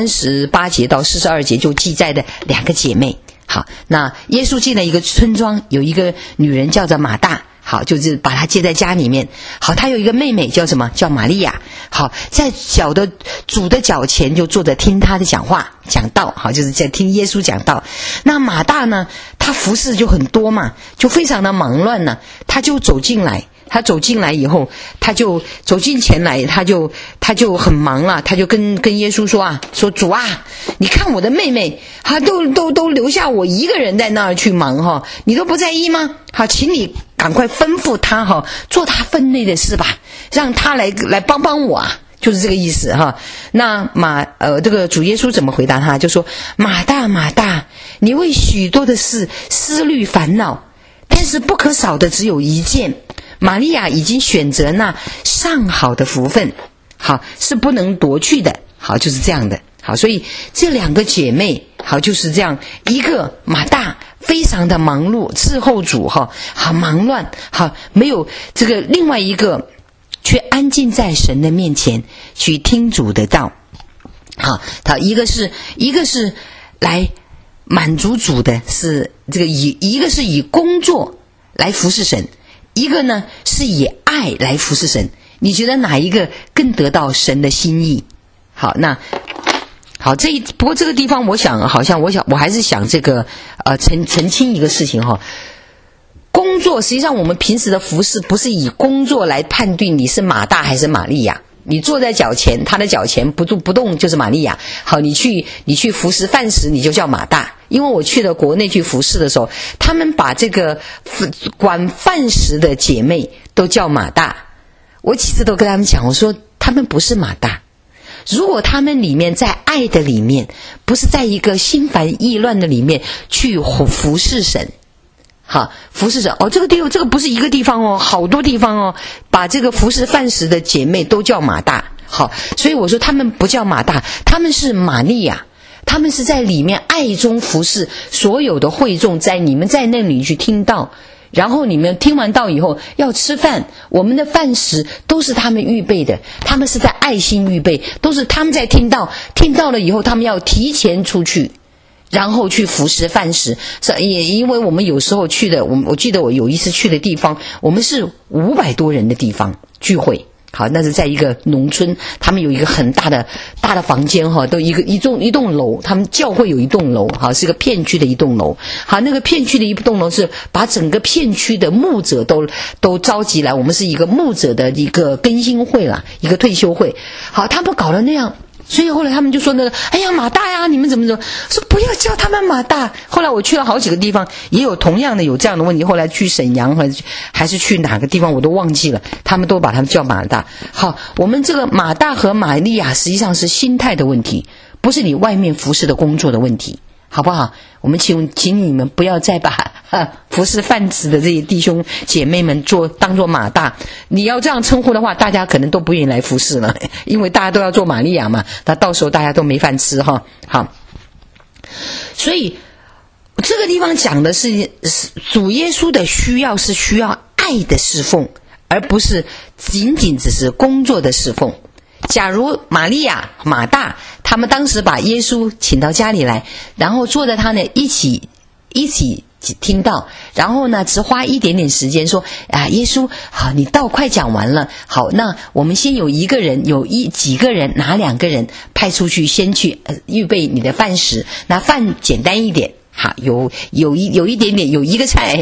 38节到42节就记载的2个姐妹。好，那耶稣进了一个村庄，有一个女人叫做马大，好，就是把她接在家里面。好，她有一个妹妹叫什么？叫玛利亚。好，在主的脚前就坐着听她的讲道，好，就是在听耶稣讲道。那马大呢，她服侍就很多嘛，就非常的忙乱呢，她就走进来。他走进来以后，他就走进前来，他就很忙了，他就跟耶稣说说主啊，你看我的妹妹，都留下我一个人在那儿去忙你都不在意吗？好，请你赶快吩咐他做他分内的事吧，让他来帮帮我啊，就是这个意思那这个主耶稣怎么回答他？就说马大马大，你为许多的事思虑烦恼，但是不可少的只有一件。玛利亚已经选择那上好的福分，好，是不能夺去的，好，就是这样的。好，所以这2个姐妹，好，就是这样，一个马大非常的忙碌伺候主好忙乱，好，没有这个，另外一个却安静在神的面前去听主的道。好，他一个是来满足主的，是这个一个是以工作来服侍神，一个呢是以爱来服侍神，你觉得哪一个更得到神的心意？好，那好，不过这个地方我还是想这个澄清一个事情工作实际上我们平时的服侍不是以工作来判定你是马大还是玛利亚。你坐在脚前，他的脚前不动就是玛利亚。好，你去服侍饭食，你就叫马大。因为我去了国内去服侍的时候，他们把这个管饭食的姐妹都叫马大。我几次都跟他们讲，我说他们不是马大。如果他们里面在爱的里面，不是在一个心烦意乱的里面去服侍神。好，服侍神这个不是一个地方好多地方把这个服侍饭食的姐妹都叫马大。好，所以我说他们不叫马大，他们是玛利亚，他们是在里面爱中服侍所有的会众，你们在那里去听道，然后你们听完道以后要吃饭，我们的饭食都是他们预备的，他们是在爱心预备，都是他们在听道了以后，他们要提前出去。然后去服侍饭食，也因为我们有时候去的，我记得我有一次去的地方，我们是500多人的地方聚会。好，那是在一个农村，他们有一个很大的房间都一栋楼，他们教会有一栋楼，好，是个片区的一栋楼。好，那个片区的一栋楼是把整个片区的牧者都召集来，我们是一个牧者的一个更新会啦，一个退休会。好，他们搞得那样。所以后来他们就说哎呀马大呀，你们怎么说不要叫他们马大。后来我去了好几个地方，也有同样的有这样的问题。后来去沈阳还是去哪个地方我都忘记了，他们都把他们叫马大。好，我们这个马大和玛利亚实际上是心态的问题，不是你外面服侍的工作的问题，好不好？我们请你们不要再把服侍饭食的这些弟兄姐妹们当作马大。你要这样称呼的话，大家可能都不愿意来服侍了，因为大家都要做玛利亚嘛，那到时候大家都没饭吃好，所以这个地方讲的是主耶稣的需要是需要爱的侍奉，而不是仅仅只是工作的侍奉。假如玛利亚、马大他们当时把耶稣请到家里来，然后坐着他呢一起听到，然后呢只花一点点时间说耶稣好，你道快讲完了，好，那我们先有几个人拿2个人派出去，先去预备你的饭食，那饭简单一点，好，有一点点，有一个菜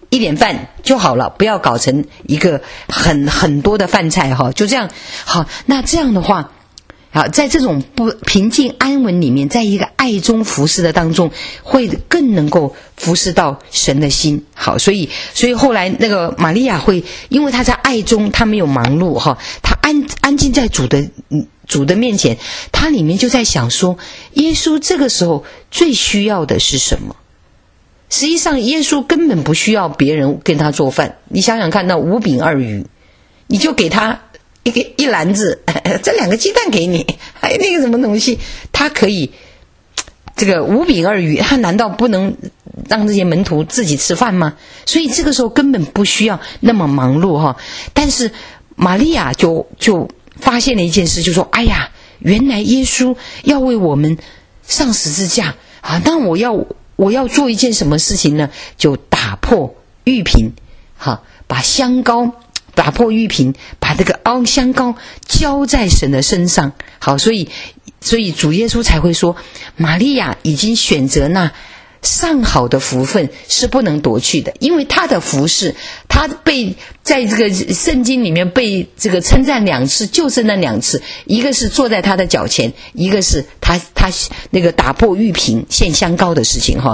一点饭就好了，不要搞成一个很多的饭菜哈，就这样。好，那这样的话，好，在这种不平静安稳里面，在一个爱中服侍的当中，会更能够服侍到神的心。好，所以后来那个玛利亚会，因为她在爱中，她没有忙碌哈，她安静在主的面前，她里面就在想说，耶稣这个时候最需要的是什么？实际上耶稣根本不需要别人跟他做饭，你想想看，那5饼2鱼，你就给他一篮子，这2个鸡蛋给你，还有那个什么东西，他可以这个5饼2鱼，他难道不能让这些门徒自己吃饭吗？所以这个时候根本不需要那么忙碌哈。但是玛利亚就发现了一件事，就说哎呀，原来耶稣要为我们上十字架啊，那我要做一件什么事情呢？就打破玉瓶，好，把香膏打破玉瓶，把这个凹香膏浇在神的身上。好，所以主耶稣才会说，玛利亚已经选择那上好的福分，是不能夺去的。因为她的服事，她被在这个圣经里面被这个称赞2次，就是那2次，一个是坐在她的脚前，一个是她那个打破玉瓶献香膏的事情哈。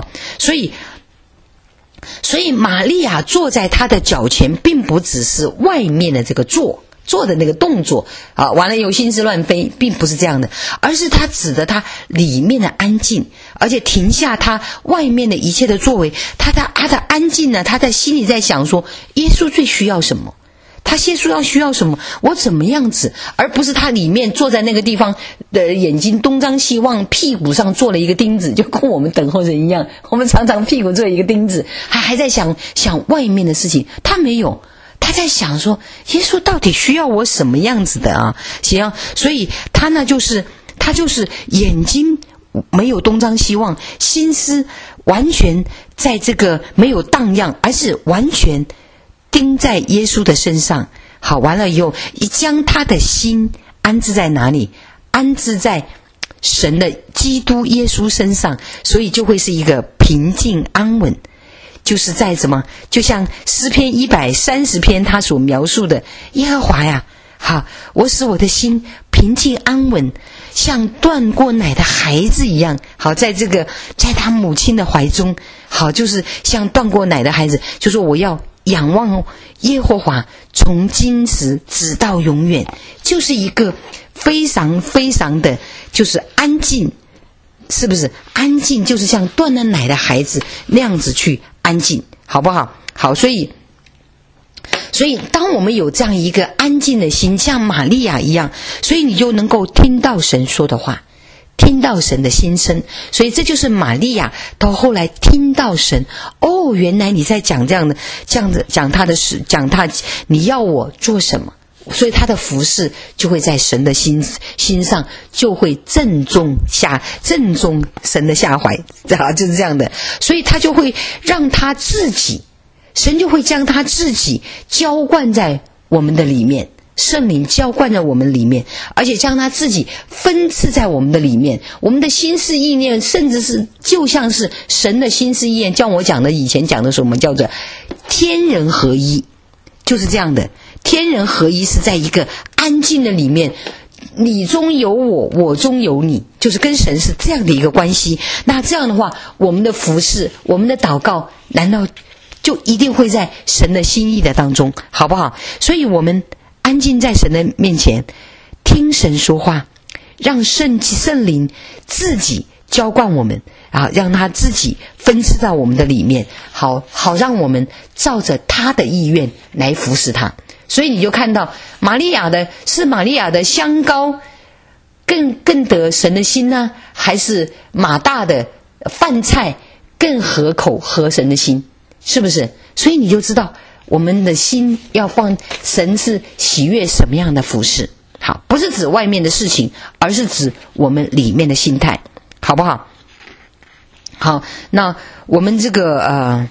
所以玛利亚坐在她的脚前，并不只是外面的这个做的那个动作啊，完了有心思乱飞，并不是这样的，而是他指的他里面的安静，而且停下他外面的一切的作为，他的安静呢，他在心里在想说，耶稣最需要什么？他耶稣要需要什么？我怎么样子？而不是他里面坐在那个地方的眼睛东张西望，屁股上做了一个钉子，就跟我们等候人一样，我们常常屁股做一个钉子，还在想外面的事情，他没有。他在想说，耶稣到底需要我什么样子的啊？行，所以他就是眼睛没有东张西望，心思完全在这个没有荡漾，而是完全盯在耶稣的身上。好，完了以后，将他的心安置在哪里？安置在神的基督耶稣身上，所以就会是一个平静安稳。就是在什么，就像诗篇130篇他所描述的，耶和华呀，好，我使我的心平静安稳，像断过奶的孩子一样。好，在他母亲的怀中，好，就是像断过奶的孩子，就说我要仰望耶和华，从今时直到永远，就是一个非常非常的就是安静。是不是安静就是像断了奶的孩子那样子去安静，好不好？好，所以当我们有这样一个安静的心，像玛利亚一样，所以你就能够听到神说的话，听到神的心声。所以这就是玛利亚到后来听到神，哦，原来你在讲这样的讲他的事，讲他你要我做什么，所以他的服事就会在神的心上，就会正中神的下怀，就是这样的。所以他就会让他自己，神就会将他自己浇灌在我们的里面，圣灵浇灌在我们里面，而且将他自己分赐在我们的里面。我们的心思意念，甚至是就像是神的心思意念，像我讲的以前讲的时候，我们叫做天人合一，就是这样的。天人合一是在一个安静的里面，你中有我，我中有你，就是跟神是这样的一个关系。那这样的话，我们的服事，我们的祷告，难道就一定会在神的心意的当中，好不好？所以我们安静在神的面前，听神说话，让圣灵自己浇灌我们啊，让他自己分赐到我们的里面，好让我们照着他的意愿来服侍他。所以你就看到玛利亚的香膏更得神的心呢，还是马大的饭菜更合口合神的心？是不是？所以你就知道我们的心要放神是喜悦什么样的服事。好，不是指外面的事情，而是指我们里面的心态，好不好？好，那我们这个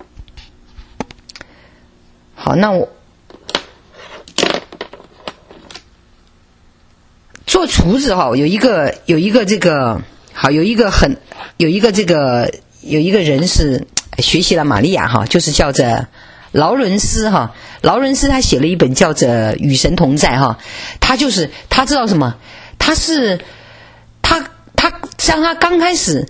好，那我做厨子哈，有一个这个好，有一个人是学习了玛利亚哈，就是叫做劳伦斯哈。劳伦斯他写了一本叫做《与神同在》哈，他知道什么？像他刚开始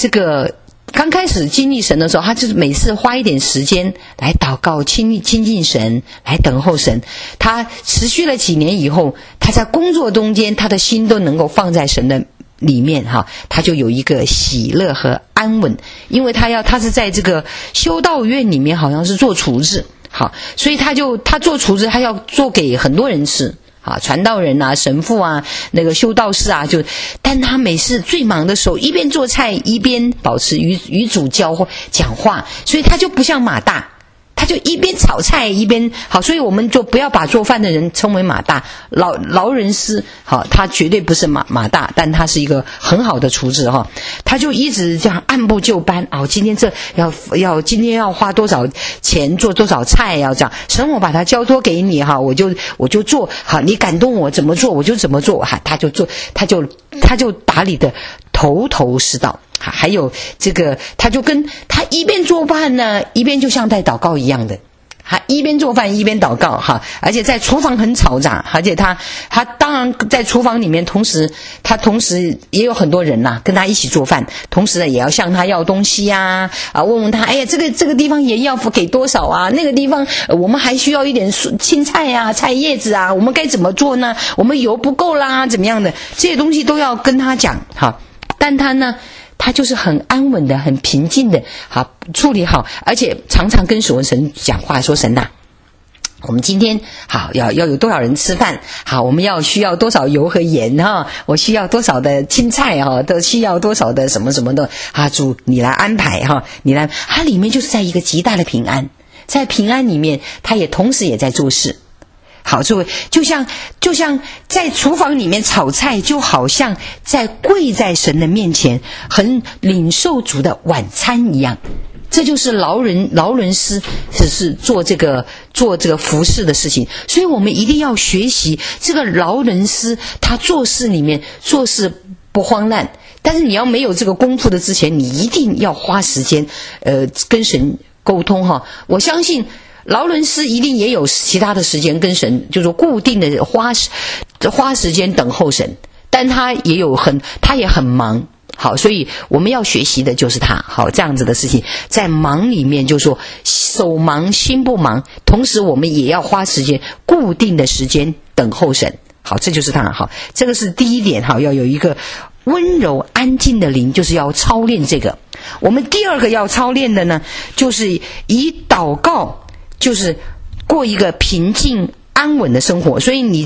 经历神的时候，他就是每次花一点时间来祷告、亲近神，来等候神。他持续了几年以后，他在工作中间，他的心都能够放在神的里面哈，他就有一个喜乐和安稳。因为他是在这个修道院里面，好像是做厨子，好，所以他做厨子，他要做给很多人吃。啊，传道人啊，神父啊，那个修道士啊，但他每次最忙的时候，一边做菜一边保持与主讲话，所以他就不像马大，他就一边炒菜一边好，所以我们就不要把做饭的人称为马大。劳伦斯好，他绝对不是马大，但他是一个很好的厨子哈。他就一直这样按部就班哦，今天今天要花多少钱做多少菜，要这样，神我把它交托给你哈，我就做好，你感动我怎么做我就怎么做哈，他就打理的头头是道。还有这个，他一边做饭呢，一边就像在祷告一样的，他一边做饭一边祷告哈，而且在厨房很嘈杂，而且他当然在厨房里面，同时也有很多人呐跟他一起做饭，同时呢也要向他要东西啊，问问他，哎呀这个地方盐要给多少啊？那个地方我们还需要一点青菜啊、菜叶子啊，我们该怎么做呢？我们油不够啦，怎么样的？这些东西都要跟他讲哈，但他就是很安稳的、很平静的，好处理好，而且常常跟神讲话，说神呐，我们今天好要有多少人吃饭？好，我们需要多少油和盐哈？我需要多少的青菜哈？都需要多少的什么什么的啊？主你来安排哈，它里面就是在一个极大的平安，在平安里面，他也同时也在做事。好，诸位，就像在厨房里面炒菜，就好像在跪在神的面前，很领受主的晚餐一样。这就是劳伦斯是做这个服侍的事情，所以我们一定要学习这个劳伦斯，他做事里面做事不慌乱。但是你要没有这个功夫的之前，你一定要花时间跟神沟通哈。我相信劳伦斯一定也有其他的时间跟神，就是说固定的花时间等候神，但他也很忙。好，所以我们要学习的就是他。好，这样子的事情，在忙里面就是说手忙心不忙，同时我们也要花时间，固定的时间等候神。好，这就是他。好，这个是第一点。好，要有一个温柔安静的灵，就是要操练这个。我们第二个要操练的呢，就是以祷告就是过一个平静安稳的生活。所以一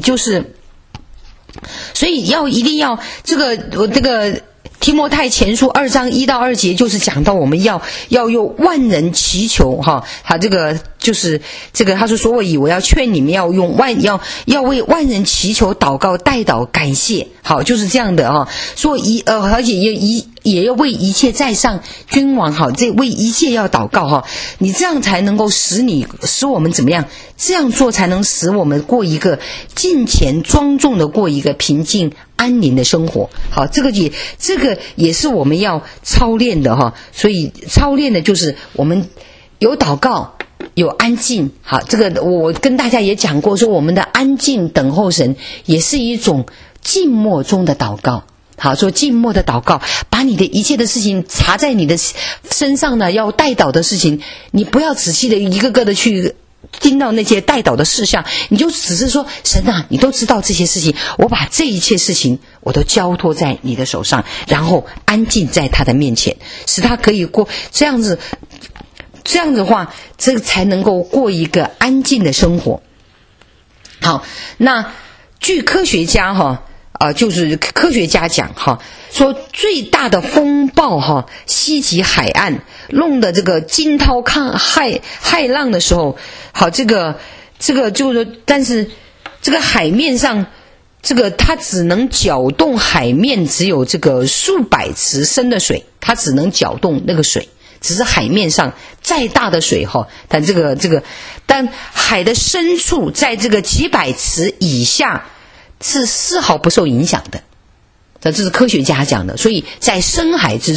定要这个提摩太前书2章1到2节，就是讲到我们要用万人祈求哈，他这个就是这个他说，所以我要劝你们要为万人祈求、祷告、代祷、感谢。好，就是这样的哈。说而且也要为一切在上君王好，这为一切要祷告哈。你这样才能够使我们怎么样？这样做才能使我们过一个敬虔庄重的过一个平静安宁的生活。好，这个也是我们要操练的哈。所以操练的就是我们有祷告，有安静。好，这个我跟大家也讲过，说我们的安静等候神也是一种静默中的祷告。好，说静默的祷告，把你的一切的事情查在你的身上呢，要代祷的事情，你不要仔细的一个个的去听到那些代祷的事项，你就只是说，神啊，你都知道这些事情，我把这一切事情我都交托在你的手上，然后安静在他的面前，使他可以过这样子的话，这个才能够过一个安静的生活。好，那据科学家就是科学家讲哈，说最大的风暴哈袭击海岸，弄得这个惊涛骇浪的时候，好，这个就是说，但是这个海面上，这个它只能搅动海面，只有这个数百尺深的水，它只能搅动那个水。只是海面上再大的水哈，但海的深处，在这个几百尺以下是丝毫不受影响的。这是科学家讲的。所以在深海之处，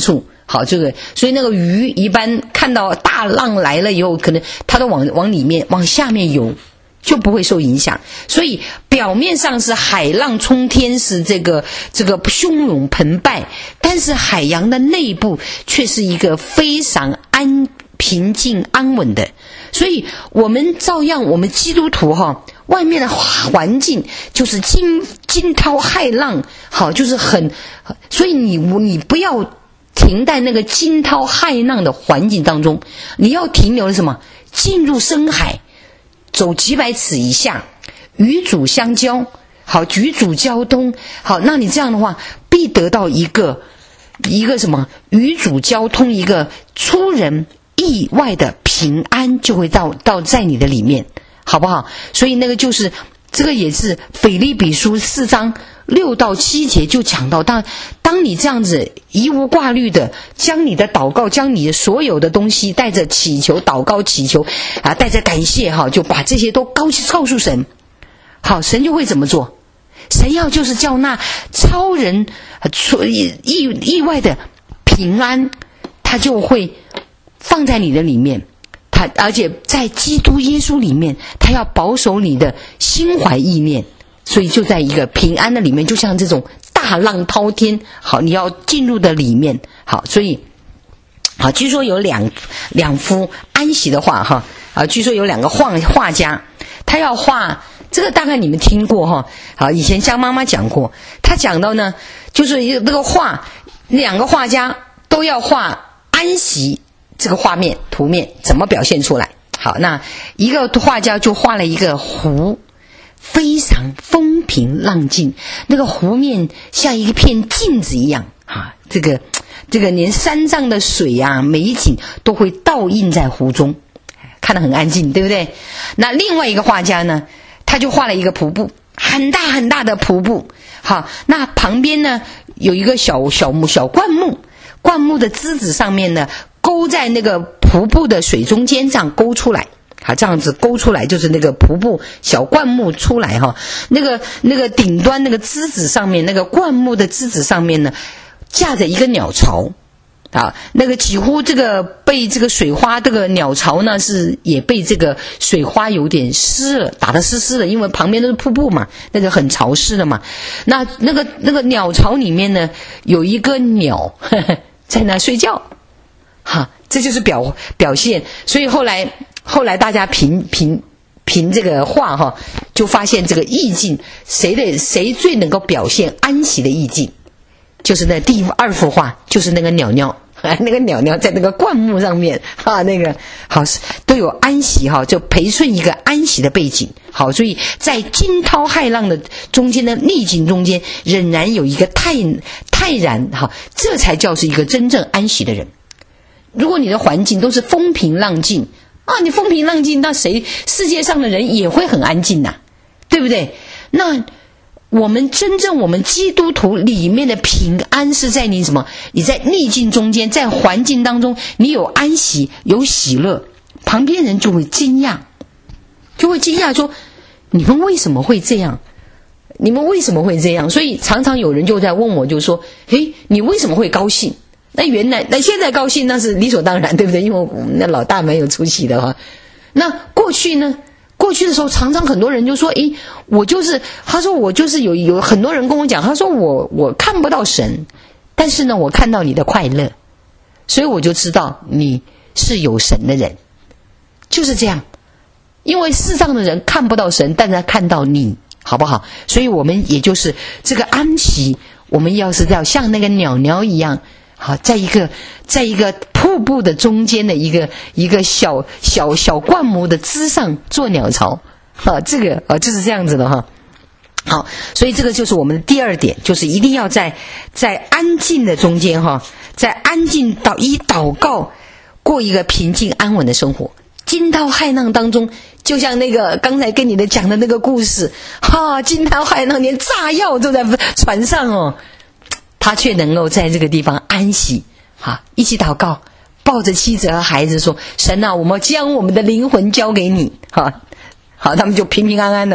好，这个所以那个鱼一般看到大浪来了以后，可能它都往里面往下面游，就不会受影响。所以表面上是海浪冲天，是这个汹涌澎湃，但是海洋的内部却是一个非常平静安稳的。所以我们照样，我们基督徒外面的环境就是惊涛骇浪，好，就是所以你不要停在那个惊涛骇浪的环境当中，你要停留的什么？进入深海，走几百尺以下，与主相交，好，与主交通，好，那你这样的话必得到一个什么？与主交通，一个出人意外的平安就会到在你的里面，好不好？所以那个就是这个也是腓立比书4章6到7节就讲到，当你这样子疑无挂虑的将你的祷告，将你的所有的东西带着祈求祷告祈求啊，带着感谢就把这些都告诉神，好，神就会怎么做？神要就是叫那超人意外的平安，他就会放在你的里面，而且在基督耶稣里面，他要保守你的心怀意念，所以就在一个平安的里面，就像这种大浪滔天，好，你要进入的里面，好，所以好，据说有两幅安息的画据说有2个画家，他要画这个，大概你们听过好，以前江妈妈讲过，他讲到呢，就是这个2个画家都要画安息这个图面怎么表现出来？好，那一个画家就画了一个湖，非常风平浪静，那个湖面像一片镜子一样这个连山上的水美景都会倒映在湖中，看得很安静，对不对？那另外一个画家呢，他就画了一个瀑布，很大很大的瀑布，好，那旁边呢有一个小灌木的枝子上面呢，勾在那个瀑布的水中间，这样勾出来，好，这样子勾出来就是那个瀑布小灌木出来那个顶端那个枝子上面，那个灌木的枝子上面呢，架着一个鸟巢那个几乎这个被这个水花，这个鸟巢呢是也被这个水花有点湿了，打得湿湿的，因为旁边都是瀑布嘛，那个很潮湿的嘛。那个鸟巢里面呢有一个鸟在那睡觉，这就是表现。所以后来大家评这个画就发现这个意境，谁最能够表现安息的意境，就是那第2幅画，就是那个鸟鸟那个鸟鸟在那个灌木上面那个好都有安息就陪顺一个安息的背景。好，所以在惊涛骇浪的中间的逆境中间，仍然有一个泰然这才叫是一个真正安息的人。如果你的环境都是风平浪静你风平浪静，那世界上的人也会很安静对不对？那我们基督徒里面的平安是在你在逆境中间，在环境当中，你有安息，有喜乐，旁边人就会惊讶说，你们为什么会这样？你们为什么会这样？所以常常有人就在问我，就说你为什么会高兴？那现在高兴那是理所当然，对不对？因为我们的老大蛮有出息的那过去呢？过去的时候，常常很多人就说：“他说我就是有很多人跟我讲，他说我看不到神，但是呢，我看到你的快乐，所以我就知道你是有神的人。”就是这样，因为世上的人看不到神，但是他看到你，好不好？所以我们也就是这个安息，我们要是要像那个鸟一样。好，在一个瀑布的中间的一个小灌木的枝上做鸟巢，这个就是这样子的好，所以这个就是我们的第2点，就是一定要在安静的中间在安静祷告过一个平静安稳的生活。惊涛骇浪当中，就像那个刚才跟你的讲的那个故事惊涛骇浪，连炸药都在船上他却能够在这个地方安息一起祷告，抱着妻子和孩子说：“神啊，我们将我们的灵魂交给你。”好，他们就平平安安的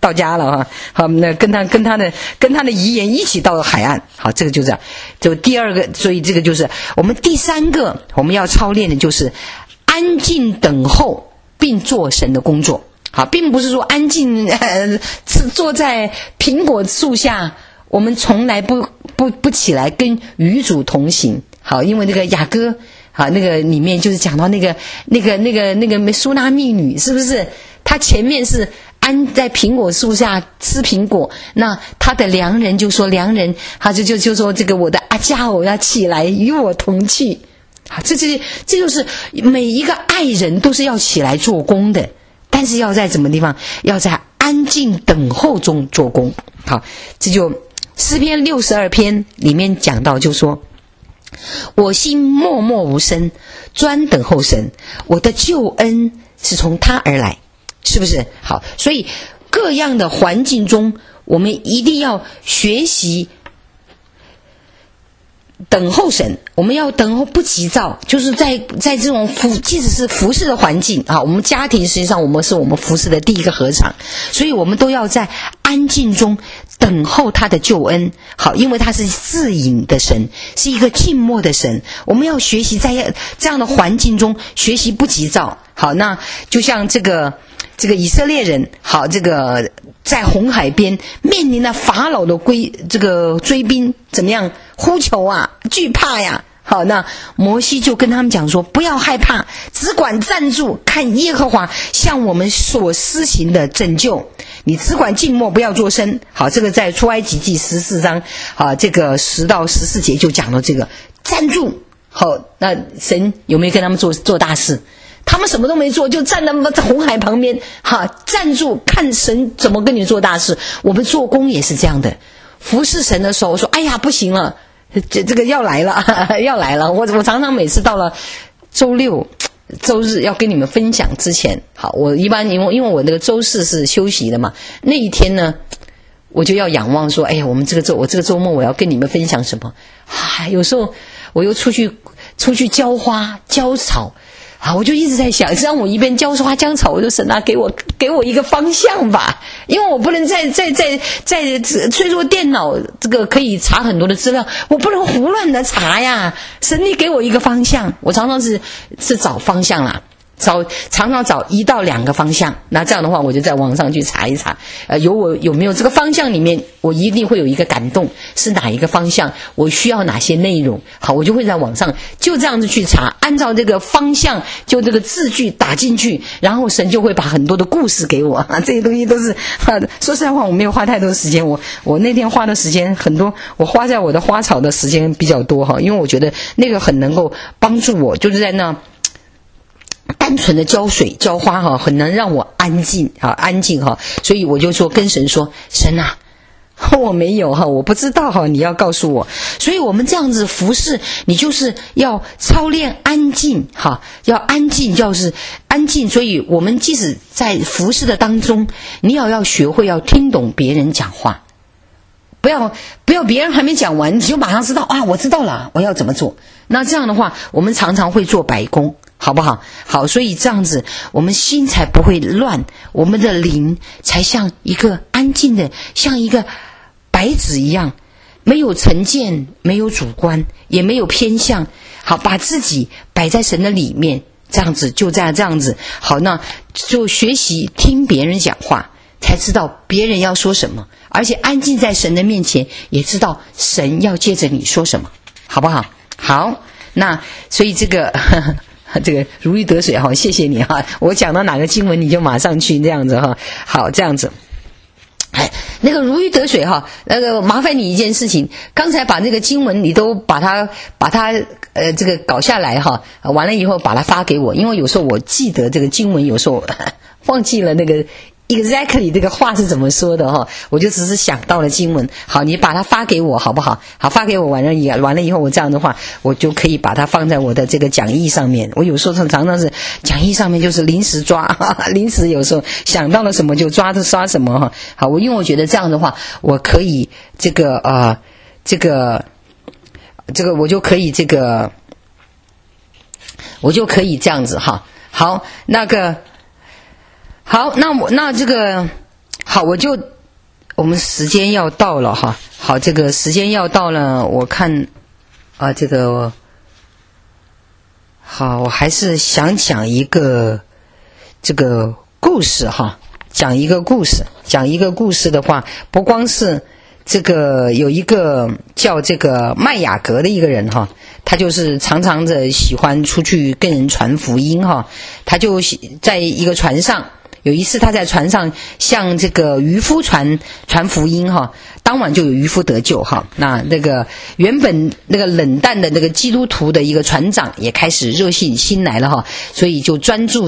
到家了哈。好，那跟他的遗言一起到海岸。好，这个就这样。就第二个，所以这个就是我们第三个我们要操练的就是安静等候并做神的工作。好，并不是说安静坐在苹果树下，我们从来不起来跟与主同行。好，因为那个雅歌，好，那个里面就是讲到那个苏拉密女，是不是？她前面是安在苹果树下吃苹果，那她的良人就说，良人，他就说这个我的阿加偶要起来与我同去。好，这就是每一个爱人都是要起来做工的。但是要在什么地方？要在安静等候中做工。好，这就诗篇62篇里面讲到，就说我心默默无声，专等候神，我的救恩是从他而来，是不是？好，所以各样的环境中，我们一定要学习等候神，我们要等候不急躁，就是在这种即使是服侍的环境啊，我们家庭实际上我们是我们服侍的第一个禾场，所以我们都要在安静中等候他的救恩。好，因为他是自隐的神，是一个静默的神，我们要学习在这样的环境中学习不急躁。好，那就像这个以色列人，好，这个在红海边面临了法老的追兵，怎么样？呼求啊，惧怕呀。好，那摩西就跟他们讲说，不要害怕，只管站住，看耶和华向我们所施行的拯救。你只管静默，不要作声。好，这个在出埃及记14章，好，这个10到14节就讲到这个站住。好，那神有没有跟他们做大事？他们什么都没做，就站在红海旁边，好，站住，看神怎么跟你做大事。我们做工也是这样的，服侍神的时候说，哎呀，不行了，这个要来了要来了。我常常每次到了周六周日要跟你们分享之前，好，我一般因为我那个周四是休息的嘛，那一天呢我就要仰望说，哎呀，我这个周末我要跟你们分享什么啊？有时候我又出去浇花浇草啊，我就一直在想，让我一边浇花浇草，我就神啊，给我一个方向吧，因为我不能在虽说电脑这个可以查很多的资料，我不能胡乱的查呀。神，你给我一个方向，我常常是找方向啦。常常找1到2个方向，那这样的话我就在网上去查一查，有没有这个方向里面，我一定会有一个感动，是哪一个方向，我需要哪些内容。好，我就会在网上就这样子去查，按照这个方向就这个字句打进去，然后神就会把很多的故事给我这些东西都是说实在话我没有花太多时间，我那天花的时间很多，我花在我的花草的时间比较多因为我觉得那个很能够帮助我，就是在那单纯的浇水浇花很能让我安静所以我就说跟神说，神啊，我没有我不知道你要告诉我。所以我们这样子服侍，你就是要操练安静要安静，就是安静。所以我们即使在服侍的当中，你要学会要听懂别人讲话，不要别人还没讲完你就马上知道啊，我知道了，我要怎么做。那这样的话我们常常会做白工，好不好？好，所以这样子我们心才不会乱，我们的灵才像一个安静的，像一个白纸一样，没有成见，没有主观，也没有偏向。好，把自己摆在神的里面，这样子就这样子。好，那就学习听别人讲话，才知道别人要说什么，而且安静在神的面前，也知道神要借着你说什么，好不好？好，那所以这个如鱼得水谢谢你我讲到哪个经文你就马上去这样子好，这样子。那个如鱼得水那个麻烦你一件事情，刚才把那个经文你都把它这个搞下来完了以后把它发给我，因为有时候我记得这个经文，有时候忘记了那个exactly 这个话是怎么说的我就只是想到了经文。好，你把它发给我好不好？好，发给我完了以后，我这样的话我就可以把它放在我的这个讲义上面。我有时候常常是讲义上面就是临时抓临时有时候想到了什么就刷什么好，因为我觉得这样的话我可以这个我就可以这样子好，那个好，那这个好，我们时间要到了哈。好，这个时间要到了，我看这个好，我还是想讲一个这个故事哈。讲一个故事的话，不光是这个有一个叫这个麦雅格的一个人哈，他就是常常的喜欢出去跟人传福音哈。他就在一个船上，有一次他在船上向这个渔夫传福音哈，当晚就有渔夫得救哈。那个原本那个冷淡的那个基督徒的一个船长也开始热性心来了哈，所以就专注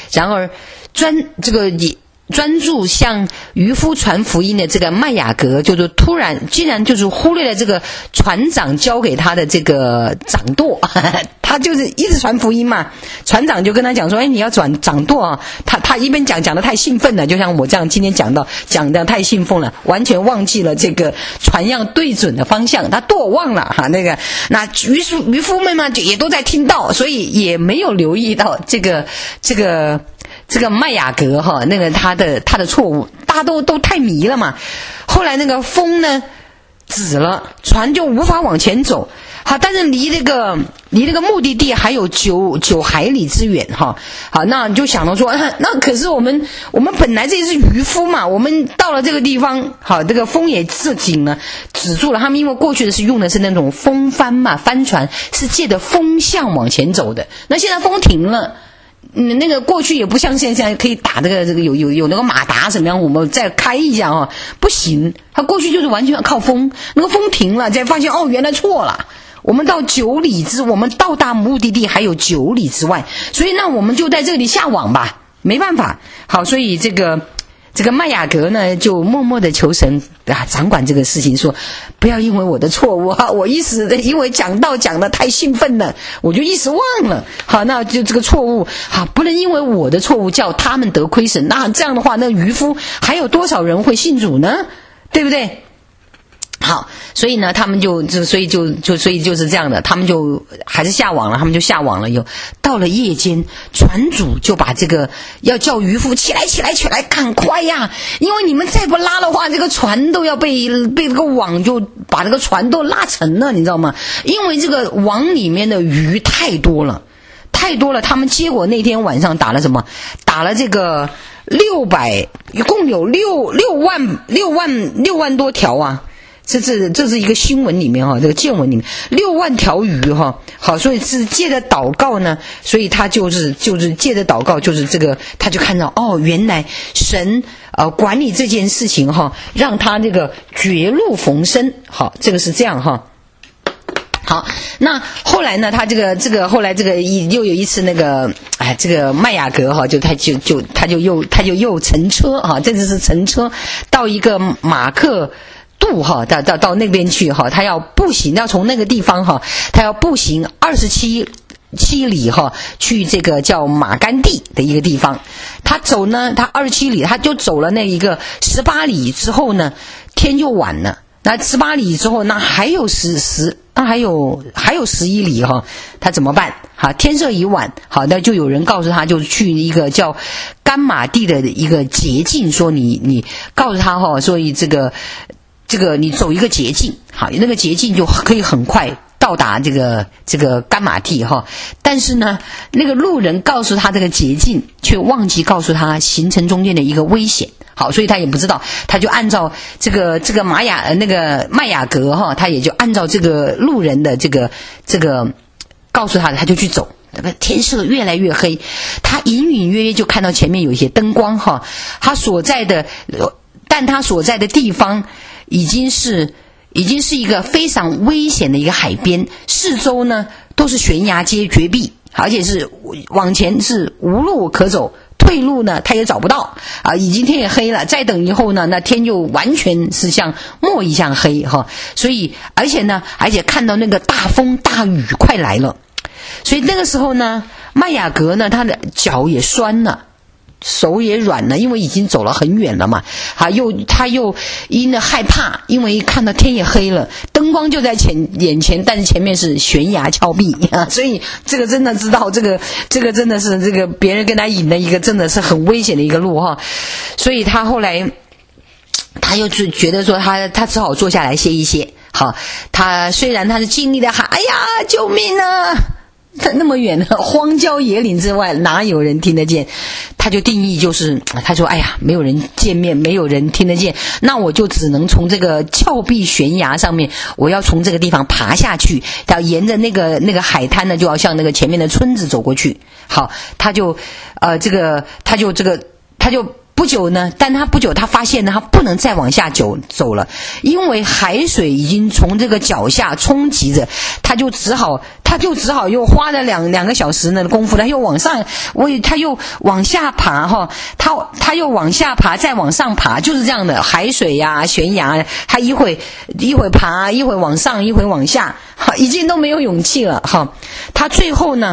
向渔夫传福音的这个麦雅格，就是竟然就是忽略了这个船长交给他的这个掌舵，他就是一直传福音嘛。船长就跟他讲说，你要掌舵啊。他一边讲得太兴奋了，就像我这样今天讲的太兴奋了，完全忘记了这个船要对准的方向，他舵忘了哈。那渔夫们嘛也都在听到，所以也没有留意到这个麦雅格哈，那个他的错误，大家都太迷了嘛。后来那个风呢止了，船就无法往前走。好，但是离那个目的地还有9海里之远哈。好，那你就想到说，那可是我们本来这是渔夫嘛，我们到了这个地方，好，这个风也止住了。他们因为过去用的是那种风帆嘛，帆船是借着风向往前走的。那现在风停了。那个过去也不像现在可以打这个有那个马达什么样，我们再开一下哈，不行，它过去就是完全靠风，那个风停了，才发现原来错了。我们到达目的地还有9里之外，所以那我们就在这里下网吧，没办法。好，所以这个麦雅格呢就默默的求神掌管这个事情，说不要因为我的错误我一时因为讲得太兴奋了，我就一时忘了。好，那就这个错误不能因为我的错误叫他们得亏损，那这样的话那渔夫还有多少人会信主呢？对不对？好，所以呢他们所以就是这样的，他们就还是下网了。又到了夜间，船主就把这个要叫渔夫起来赶快呀，因为你们再不拉的话，这个船都要被这个网就把这个船都拉沉了，你知道吗？因为这个网里面的鱼太多了，他们结果那天晚上打了什么？打了这个600，一共有6万多条啊。这是一个新闻里面这个见闻里面6万条鱼好，所以是借着祷告呢，所以他就是借着祷告，就是这个他就看到原来神管理这件事情让他这个绝路逢生。好，这个是这样好，那后来呢？他后来又有一次那个这个麦雅格他就又乘车这次是乘车到一个马克渡到那边去他要步行，要从那个地方他要步行27里去这个叫马干地的一个地方。他走呢，他27里他就走了那一个18里之后呢，天就晚了。那18里之后，那还有11里他怎么办？好，天色已晚，好，那就有人告诉他，就去一个叫甘马地的一个捷径，说你告诉他所以这个你走一个捷径，好，那个捷径就可以很快到达这个甘马地但是呢，那个路人告诉他这个捷径，却忘记告诉他行程中间的一个危险。好，所以他也不知道，他就按照这个麦雅格他也就按照这个路人的这个告诉他的，他就去走。那个天色越来越黑，他隐隐约约就看到前面有一些灯光但他所在的地方已经是一个非常危险的一个海边，四周呢都是悬崖绝壁，而且是往前是无路可走，退路呢他也找不到已经天也黑了，再等以后呢，那天就完全是像墨一样黑所以而且看到那个大风大雨快来了，所以那个时候呢，麦雅格呢他的脚也酸了，手也软了，因为已经走了很远了嘛。他又因了害怕，因为看到天也黑了，灯光就在眼前，但是前面是悬崖峭壁所以这个真的知道这个真的是这个别人跟他引的一个真的是很危险的一个路所以他后来他又就觉得说他只好坐下来歇一歇。好，他虽然他是尽力的喊，哎呀，救命啊！他那么远的荒郊野岭之外，哪有人听得见？他就定义就是，他说，哎呀，没有人见面，没有人听得见，那我就只能从这个峭壁悬崖上面，我要从这个地方爬下去，要沿着那个海滩呢，就要向那个前面的村子走过去。好，他就不久呢，但他不久他发现呢，他不能再往下走了，因为海水已经从这个脚下冲击着，他就只好又花了两个小时的功夫，他又往下爬哈，他又往下爬，再往上爬，就是这样的，海水呀、悬崖，他一会爬，一会往上，一会往下，已经都没有勇气了哈。他最后呢，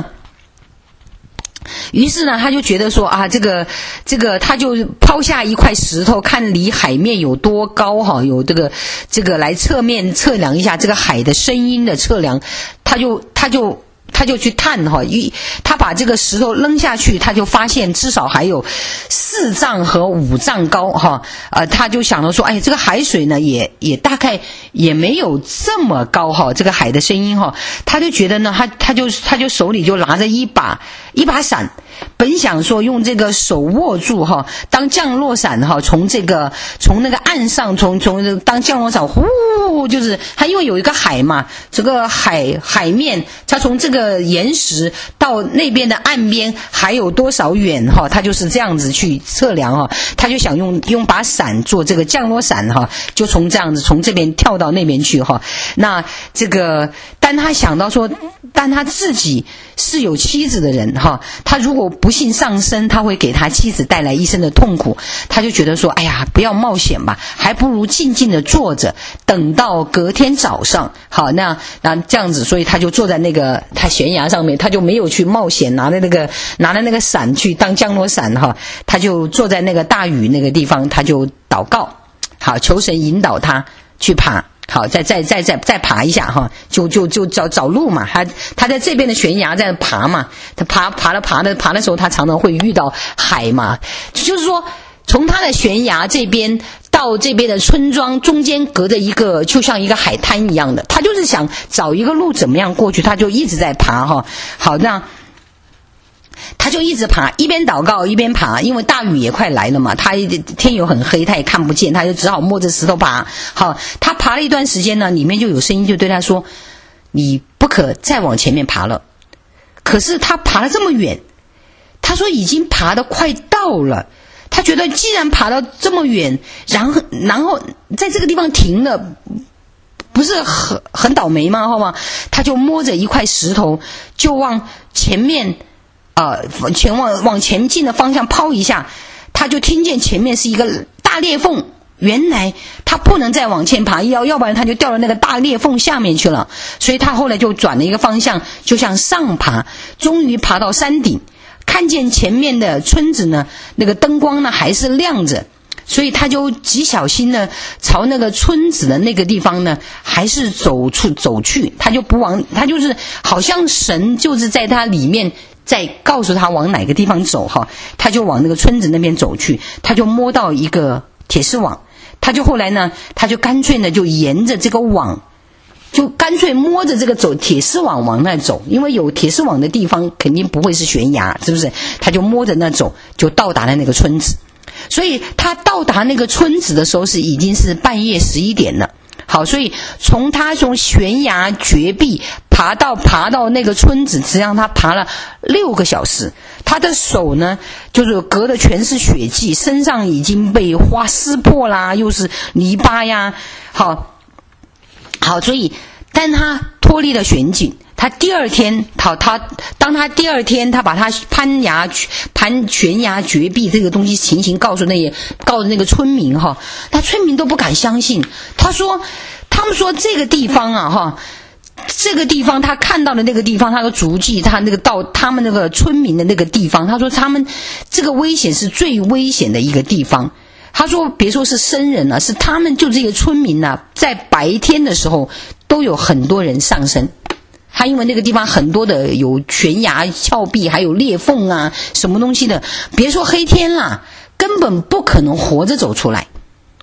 于是呢，他就觉得说啊，这个，他就抛下一块石头，看离海面有多高哈，有这个来测量一下这个海的声音的测量，他就去探哈，他把这个石头扔下去，他就发现至少还有4丈和5丈高哈，他就想到说，哎，这个海水呢也大概也没有这么高哈，这个海的声音哈，他就觉得呢，他就手里就拿着一把伞，本想说用这个手握住哈，当降落伞哈，从那个岸上从当降落伞呼，就是它因为有一个海嘛，这个海面它从这个岩石到那边的岸边还有多少远哈，他就是这样子去测量哈，他就想用把伞做这个降落伞哈，就从这样子从这边跳到那边去哈。那这个但他想到说，但他自己是有妻子的人哈，他如果不幸上升，他会给他妻子带来一生的痛苦，他就觉得说，哎呀，不要冒险吧，还不如静静的坐着，等到隔天早上。好，那这样子，所以他就坐在那个他悬崖上面，他就没有去冒险，拿了那个伞去当降落伞哈，他就坐在那个大雨那个地方，他就祷告，好，求神引导他去爬。好，再爬一下哈，就找路嘛。他在这边的悬崖在爬嘛，他爬的时候，他常常会遇到海嘛。就是说，从他的悬崖这边到这边的村庄中间隔着一个就像一个海滩一样的，他就是想找一个路怎么样过去，他就一直在爬哈。好，那他就一直爬，一边祷告一边爬，因为大雨也快来了嘛，他天又很黑，他也看不见，他就只好摸着石头爬。好，他爬了一段时间呢，里面就有声音就对他说，你不可再往前面爬了。可是他爬了这么远，他说已经爬得快到了，他觉得既然爬到这么远，然后在这个地方停了，不是很倒霉吗？好吗？他就摸着一块石头，就往前面往前进的方向抛一下，他就听见前面是一个大裂缝，原来他不能再往前爬，要不然他就掉到那个大裂缝下面去了，所以他后来就转了一个方向，就向上爬，终于爬到山顶，看见前面的村子呢，那个灯光呢还是亮着，所以他就极小心的朝那个村子的那个地方呢，还是走去，他就不往，他就是好像神就是在他里面在告诉他往哪个地方走哈，他就往那个村子那边走去，他就摸到一个铁丝网，他就后来呢，他就干脆呢就沿着这个网，就干脆摸着这个铁丝网往那走，因为有铁丝网的地方肯定不会是悬崖，是不是？他就摸着那走，就到达了那个村子。所以他到达那个村子的时候已经是半夜11点了。好，所以从悬崖绝壁爬到那个村子，实际上他爬了6个小时。他的手呢，就是隔的全是血迹，身上已经被花撕破啦，又是泥巴呀。好，所以但他脱离了险境。他第二天，当他第二天他把他攀悬崖绝壁这个东西情形告诉那个村民哈，那村民都不敢相信。他们说这个地方啊哈，这个地方他看到的那个地方，他的足迹，他那个到他们那个村民的那个地方，他说他们这个危险是最危险的一个地方。他说别说是僧人了，是他们就这些村民啊，在白天的时候都有很多人上身。他因为那个地方很多的有悬崖峭壁，还有裂缝啊，什么东西的，别说黑天啦，根本不可能活着走出来。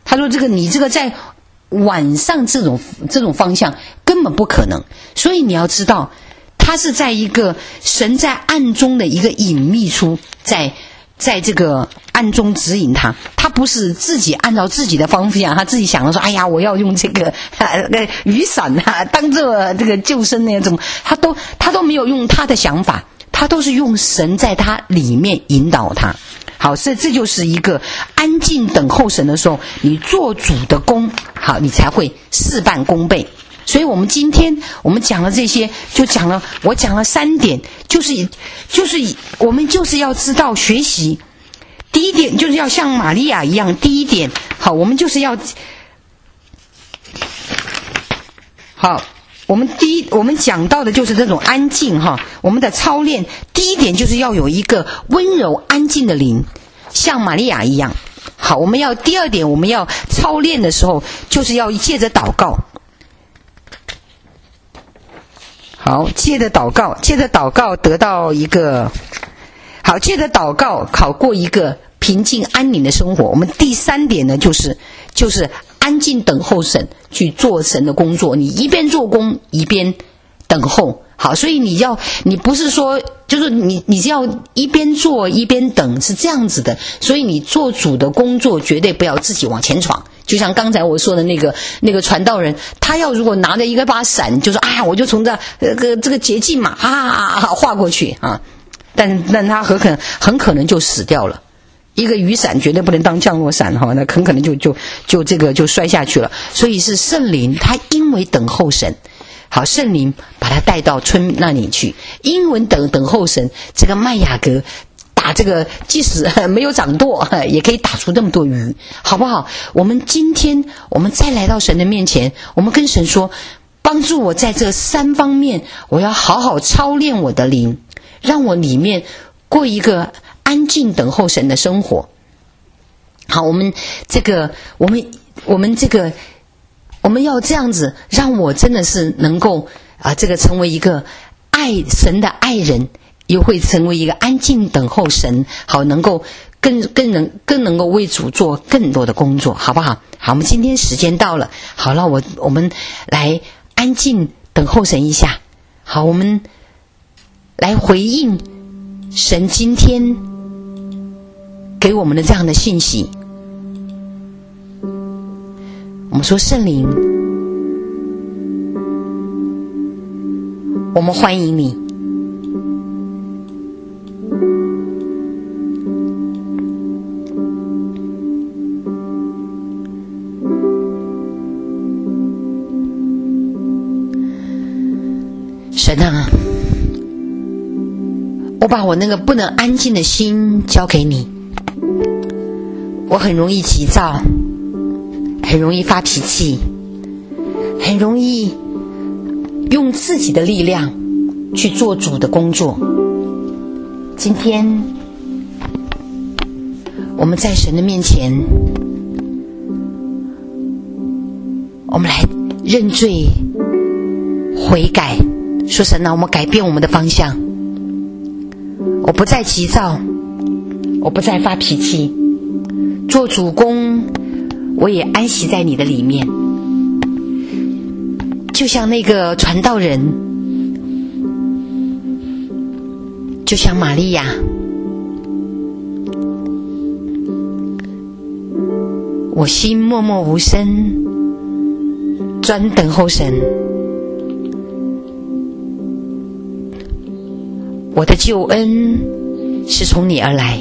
他说你这个在晚上这种方向根本不可能。所以你要知道，他是在一个神在暗中的一个隐秘处，在这个暗中指引他，他不是自己按照自己的方向，他自己想到说，哎呀，我要用这个雨伞当这个救生那种，他都没有用他的想法，他都是用神在他里面引导他。好，这就是一个安静等候神的时候，你做主的工，好，你才会事半功倍。所以我们今天我们讲了这些，我讲了3点，就是我们就是要知道学习。第一点就是要像玛利亚一样，第一点，好，我们就是要好，我们讲到的就是这种安静哈，我们的操练，第一点就是要有一个温柔安静的灵，像玛利亚一样。好，第二点我们要操练的时候，就是要借着祷告。好，借着祷告得到一个好，借着祷告考过一个平静安宁的生活。我们第3点呢，就是安静等候神，去做神的工作。你一边做工一边等候。好，所以你不是说就是你是要一边做一边等，是这样子的。所以你做主的工作绝对不要自己往前闯。就像刚才我说的那个传道人，他要如果拿着一把伞，就说哎呀，我就从这个捷径嘛划过去啊，但他很可能就死掉了。一个雨伞绝对不能当降落伞哈，那很可能就摔下去了。所以是圣灵，他因为等候神，好，圣灵把他带到村那里去，因为等候神，这个麦雅各打这个即使没有掌舵，也可以打出这么多鱼，好不好？我们今天我们再来到神的面前，我们跟神说，帮助我在这3方面，我要好好操练我的灵，让我里面过一个安静等候神的生活。好，我们要这样子，让我真的是能够成为一个爱神的爱人，又会成为一个安静等候神，好，能够更能够为主做更多的工作，好不好？好，我们今天时间到了，好了，我们来安静等候神一下。好，我们来回应神今天给我们的这样的信息。我们说，圣灵，我们欢迎你。神啊，我把我那个不能安静的心交给你。我很容易急躁，很容易发脾气，很容易用自己的力量去做主的工作。今天我们在神的面前，我们来认罪悔改，说神啊，我们改变我们的方向，我不再急躁，我不再发脾气，做主工，我也安息在你的里面。就像那个传道人，就像玛利亚，我心默默无声，专等候神。我的救恩是从你而来。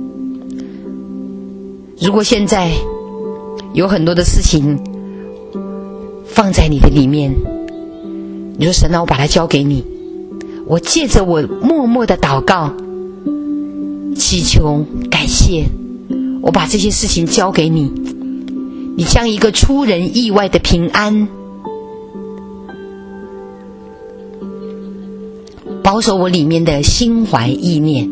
如果现在有很多的事情放在你的里面，你说神啊，我把它交给你，我借着我默默的祷告祈求感谢，我把这些事情交给你，你将一个出人意外的平安保守我里面的心怀意念。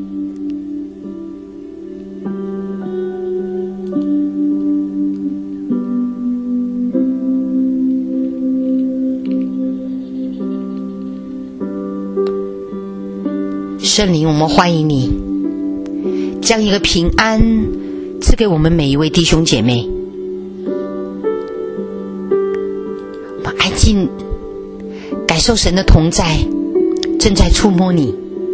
圣灵，我们欢迎你，将一个平安赐给我们每一位弟兄姐妹。 静，感受神的同在正在触摸你。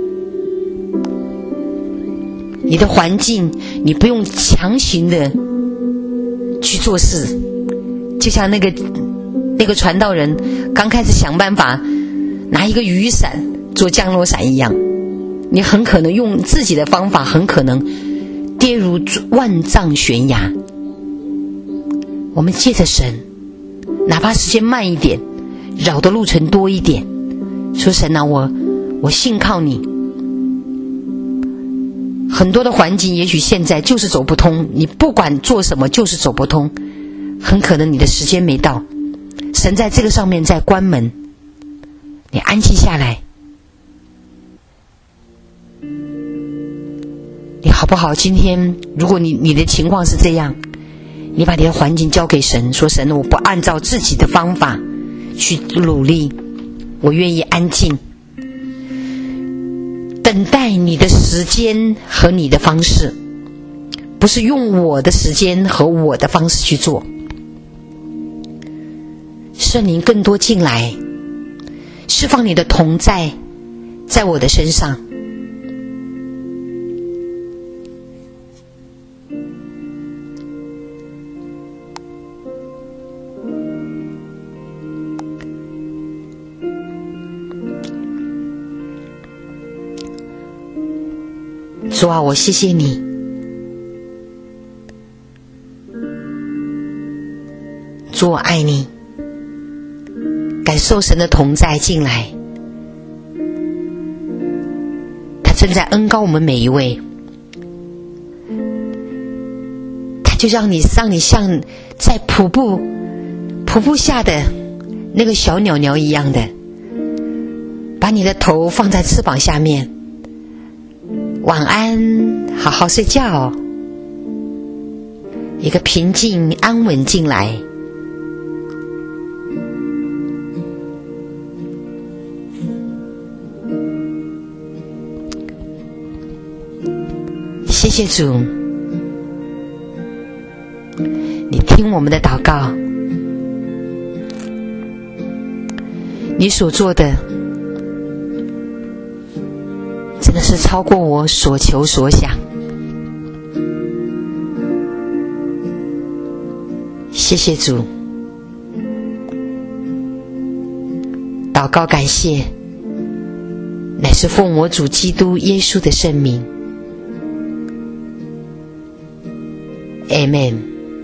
你的环境你不用强行的去做事，就像那个传道人刚开始想办法拿一个雨伞做降落伞一样，你很可能用自己的方法，很可能跌入万丈悬崖。我们借着神，哪怕时间慢一点，绕的路程多一点，说神啊，我信靠你。很多的环境也许现在就是走不通，你不管做什么就是走不通，很可能你的时间没到，神在这个上面在关门，你安静下来。你好不好？今天如果你的情况是这样，你把你的环境交给神，说神，我不按照自己的方法去努力，我愿意安静，等待你的时间和你的方式，不是用我的时间和我的方式去做。圣灵更多进来，释放你的同在在我的身上。主啊，我谢谢你，主，我爱你，感受神的同在进来，他正在恩膏我们每一位，他就让你像在瀑布下的那个小鸟鸟一样的，把你的头放在翅膀下面，晚安，好好睡觉，一个平静安稳进来。谢谢主，你听我们的祷告，你所做的真的是超过我所求所想。谢谢主，祷告感谢，乃是奉我主基督耶稣的圣名。Amen。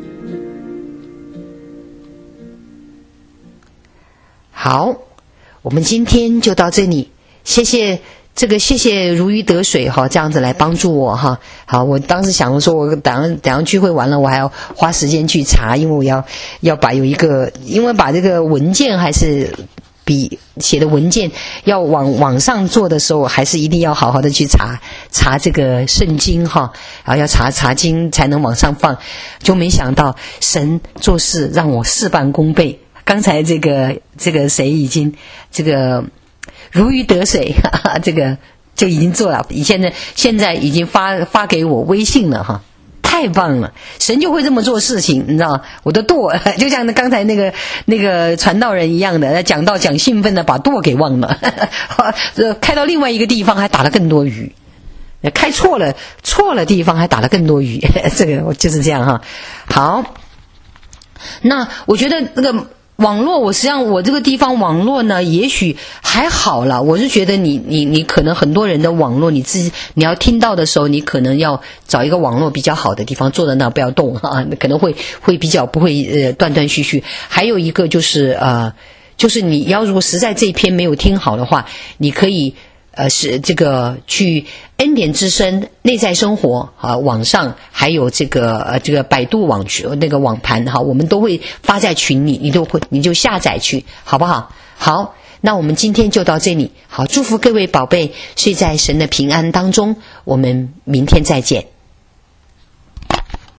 好，我们今天就到这里，谢谢如鱼得水哈，这样子来帮助我哈。好，我当时想说，我等下聚会完了，我还要花时间去查，因为我要把因为把这个文件还是比写的文件要网上做的时候，还是一定要好好的去查这个圣经哈，然后要查经才能往上放。就没想到神做事让我事半功倍。刚才这个谁已经这个如鱼得水，哈哈，这个就已经做了，现在已经发给我微信了哈，太棒了！神就会这么做事情，你知道吗？我的舵就像刚才那个传道人一样的，讲兴奋的把舵给忘了，开到另外一个地方还打了更多鱼，开错了地方还打了更多鱼，这个就是这样哈。好，那我觉得那个网络，实际上我这个地方网络呢，也许还好了。我是觉得你可能很多人的网络，你要听到的时候，你可能要找一个网络比较好的地方，坐在那不要动啊，可能会比较不会断断续续。还有一个就是你要如果实在这一篇没有听好的话，你可以是这个去恩典之声内在生活啊，网上还有这个百度网那个网盘哈，我们都会发在群里，你就下载去，好不好？好，那我们今天就到这里。好，祝福各位宝贝睡在神的平安当中，我们明天再见。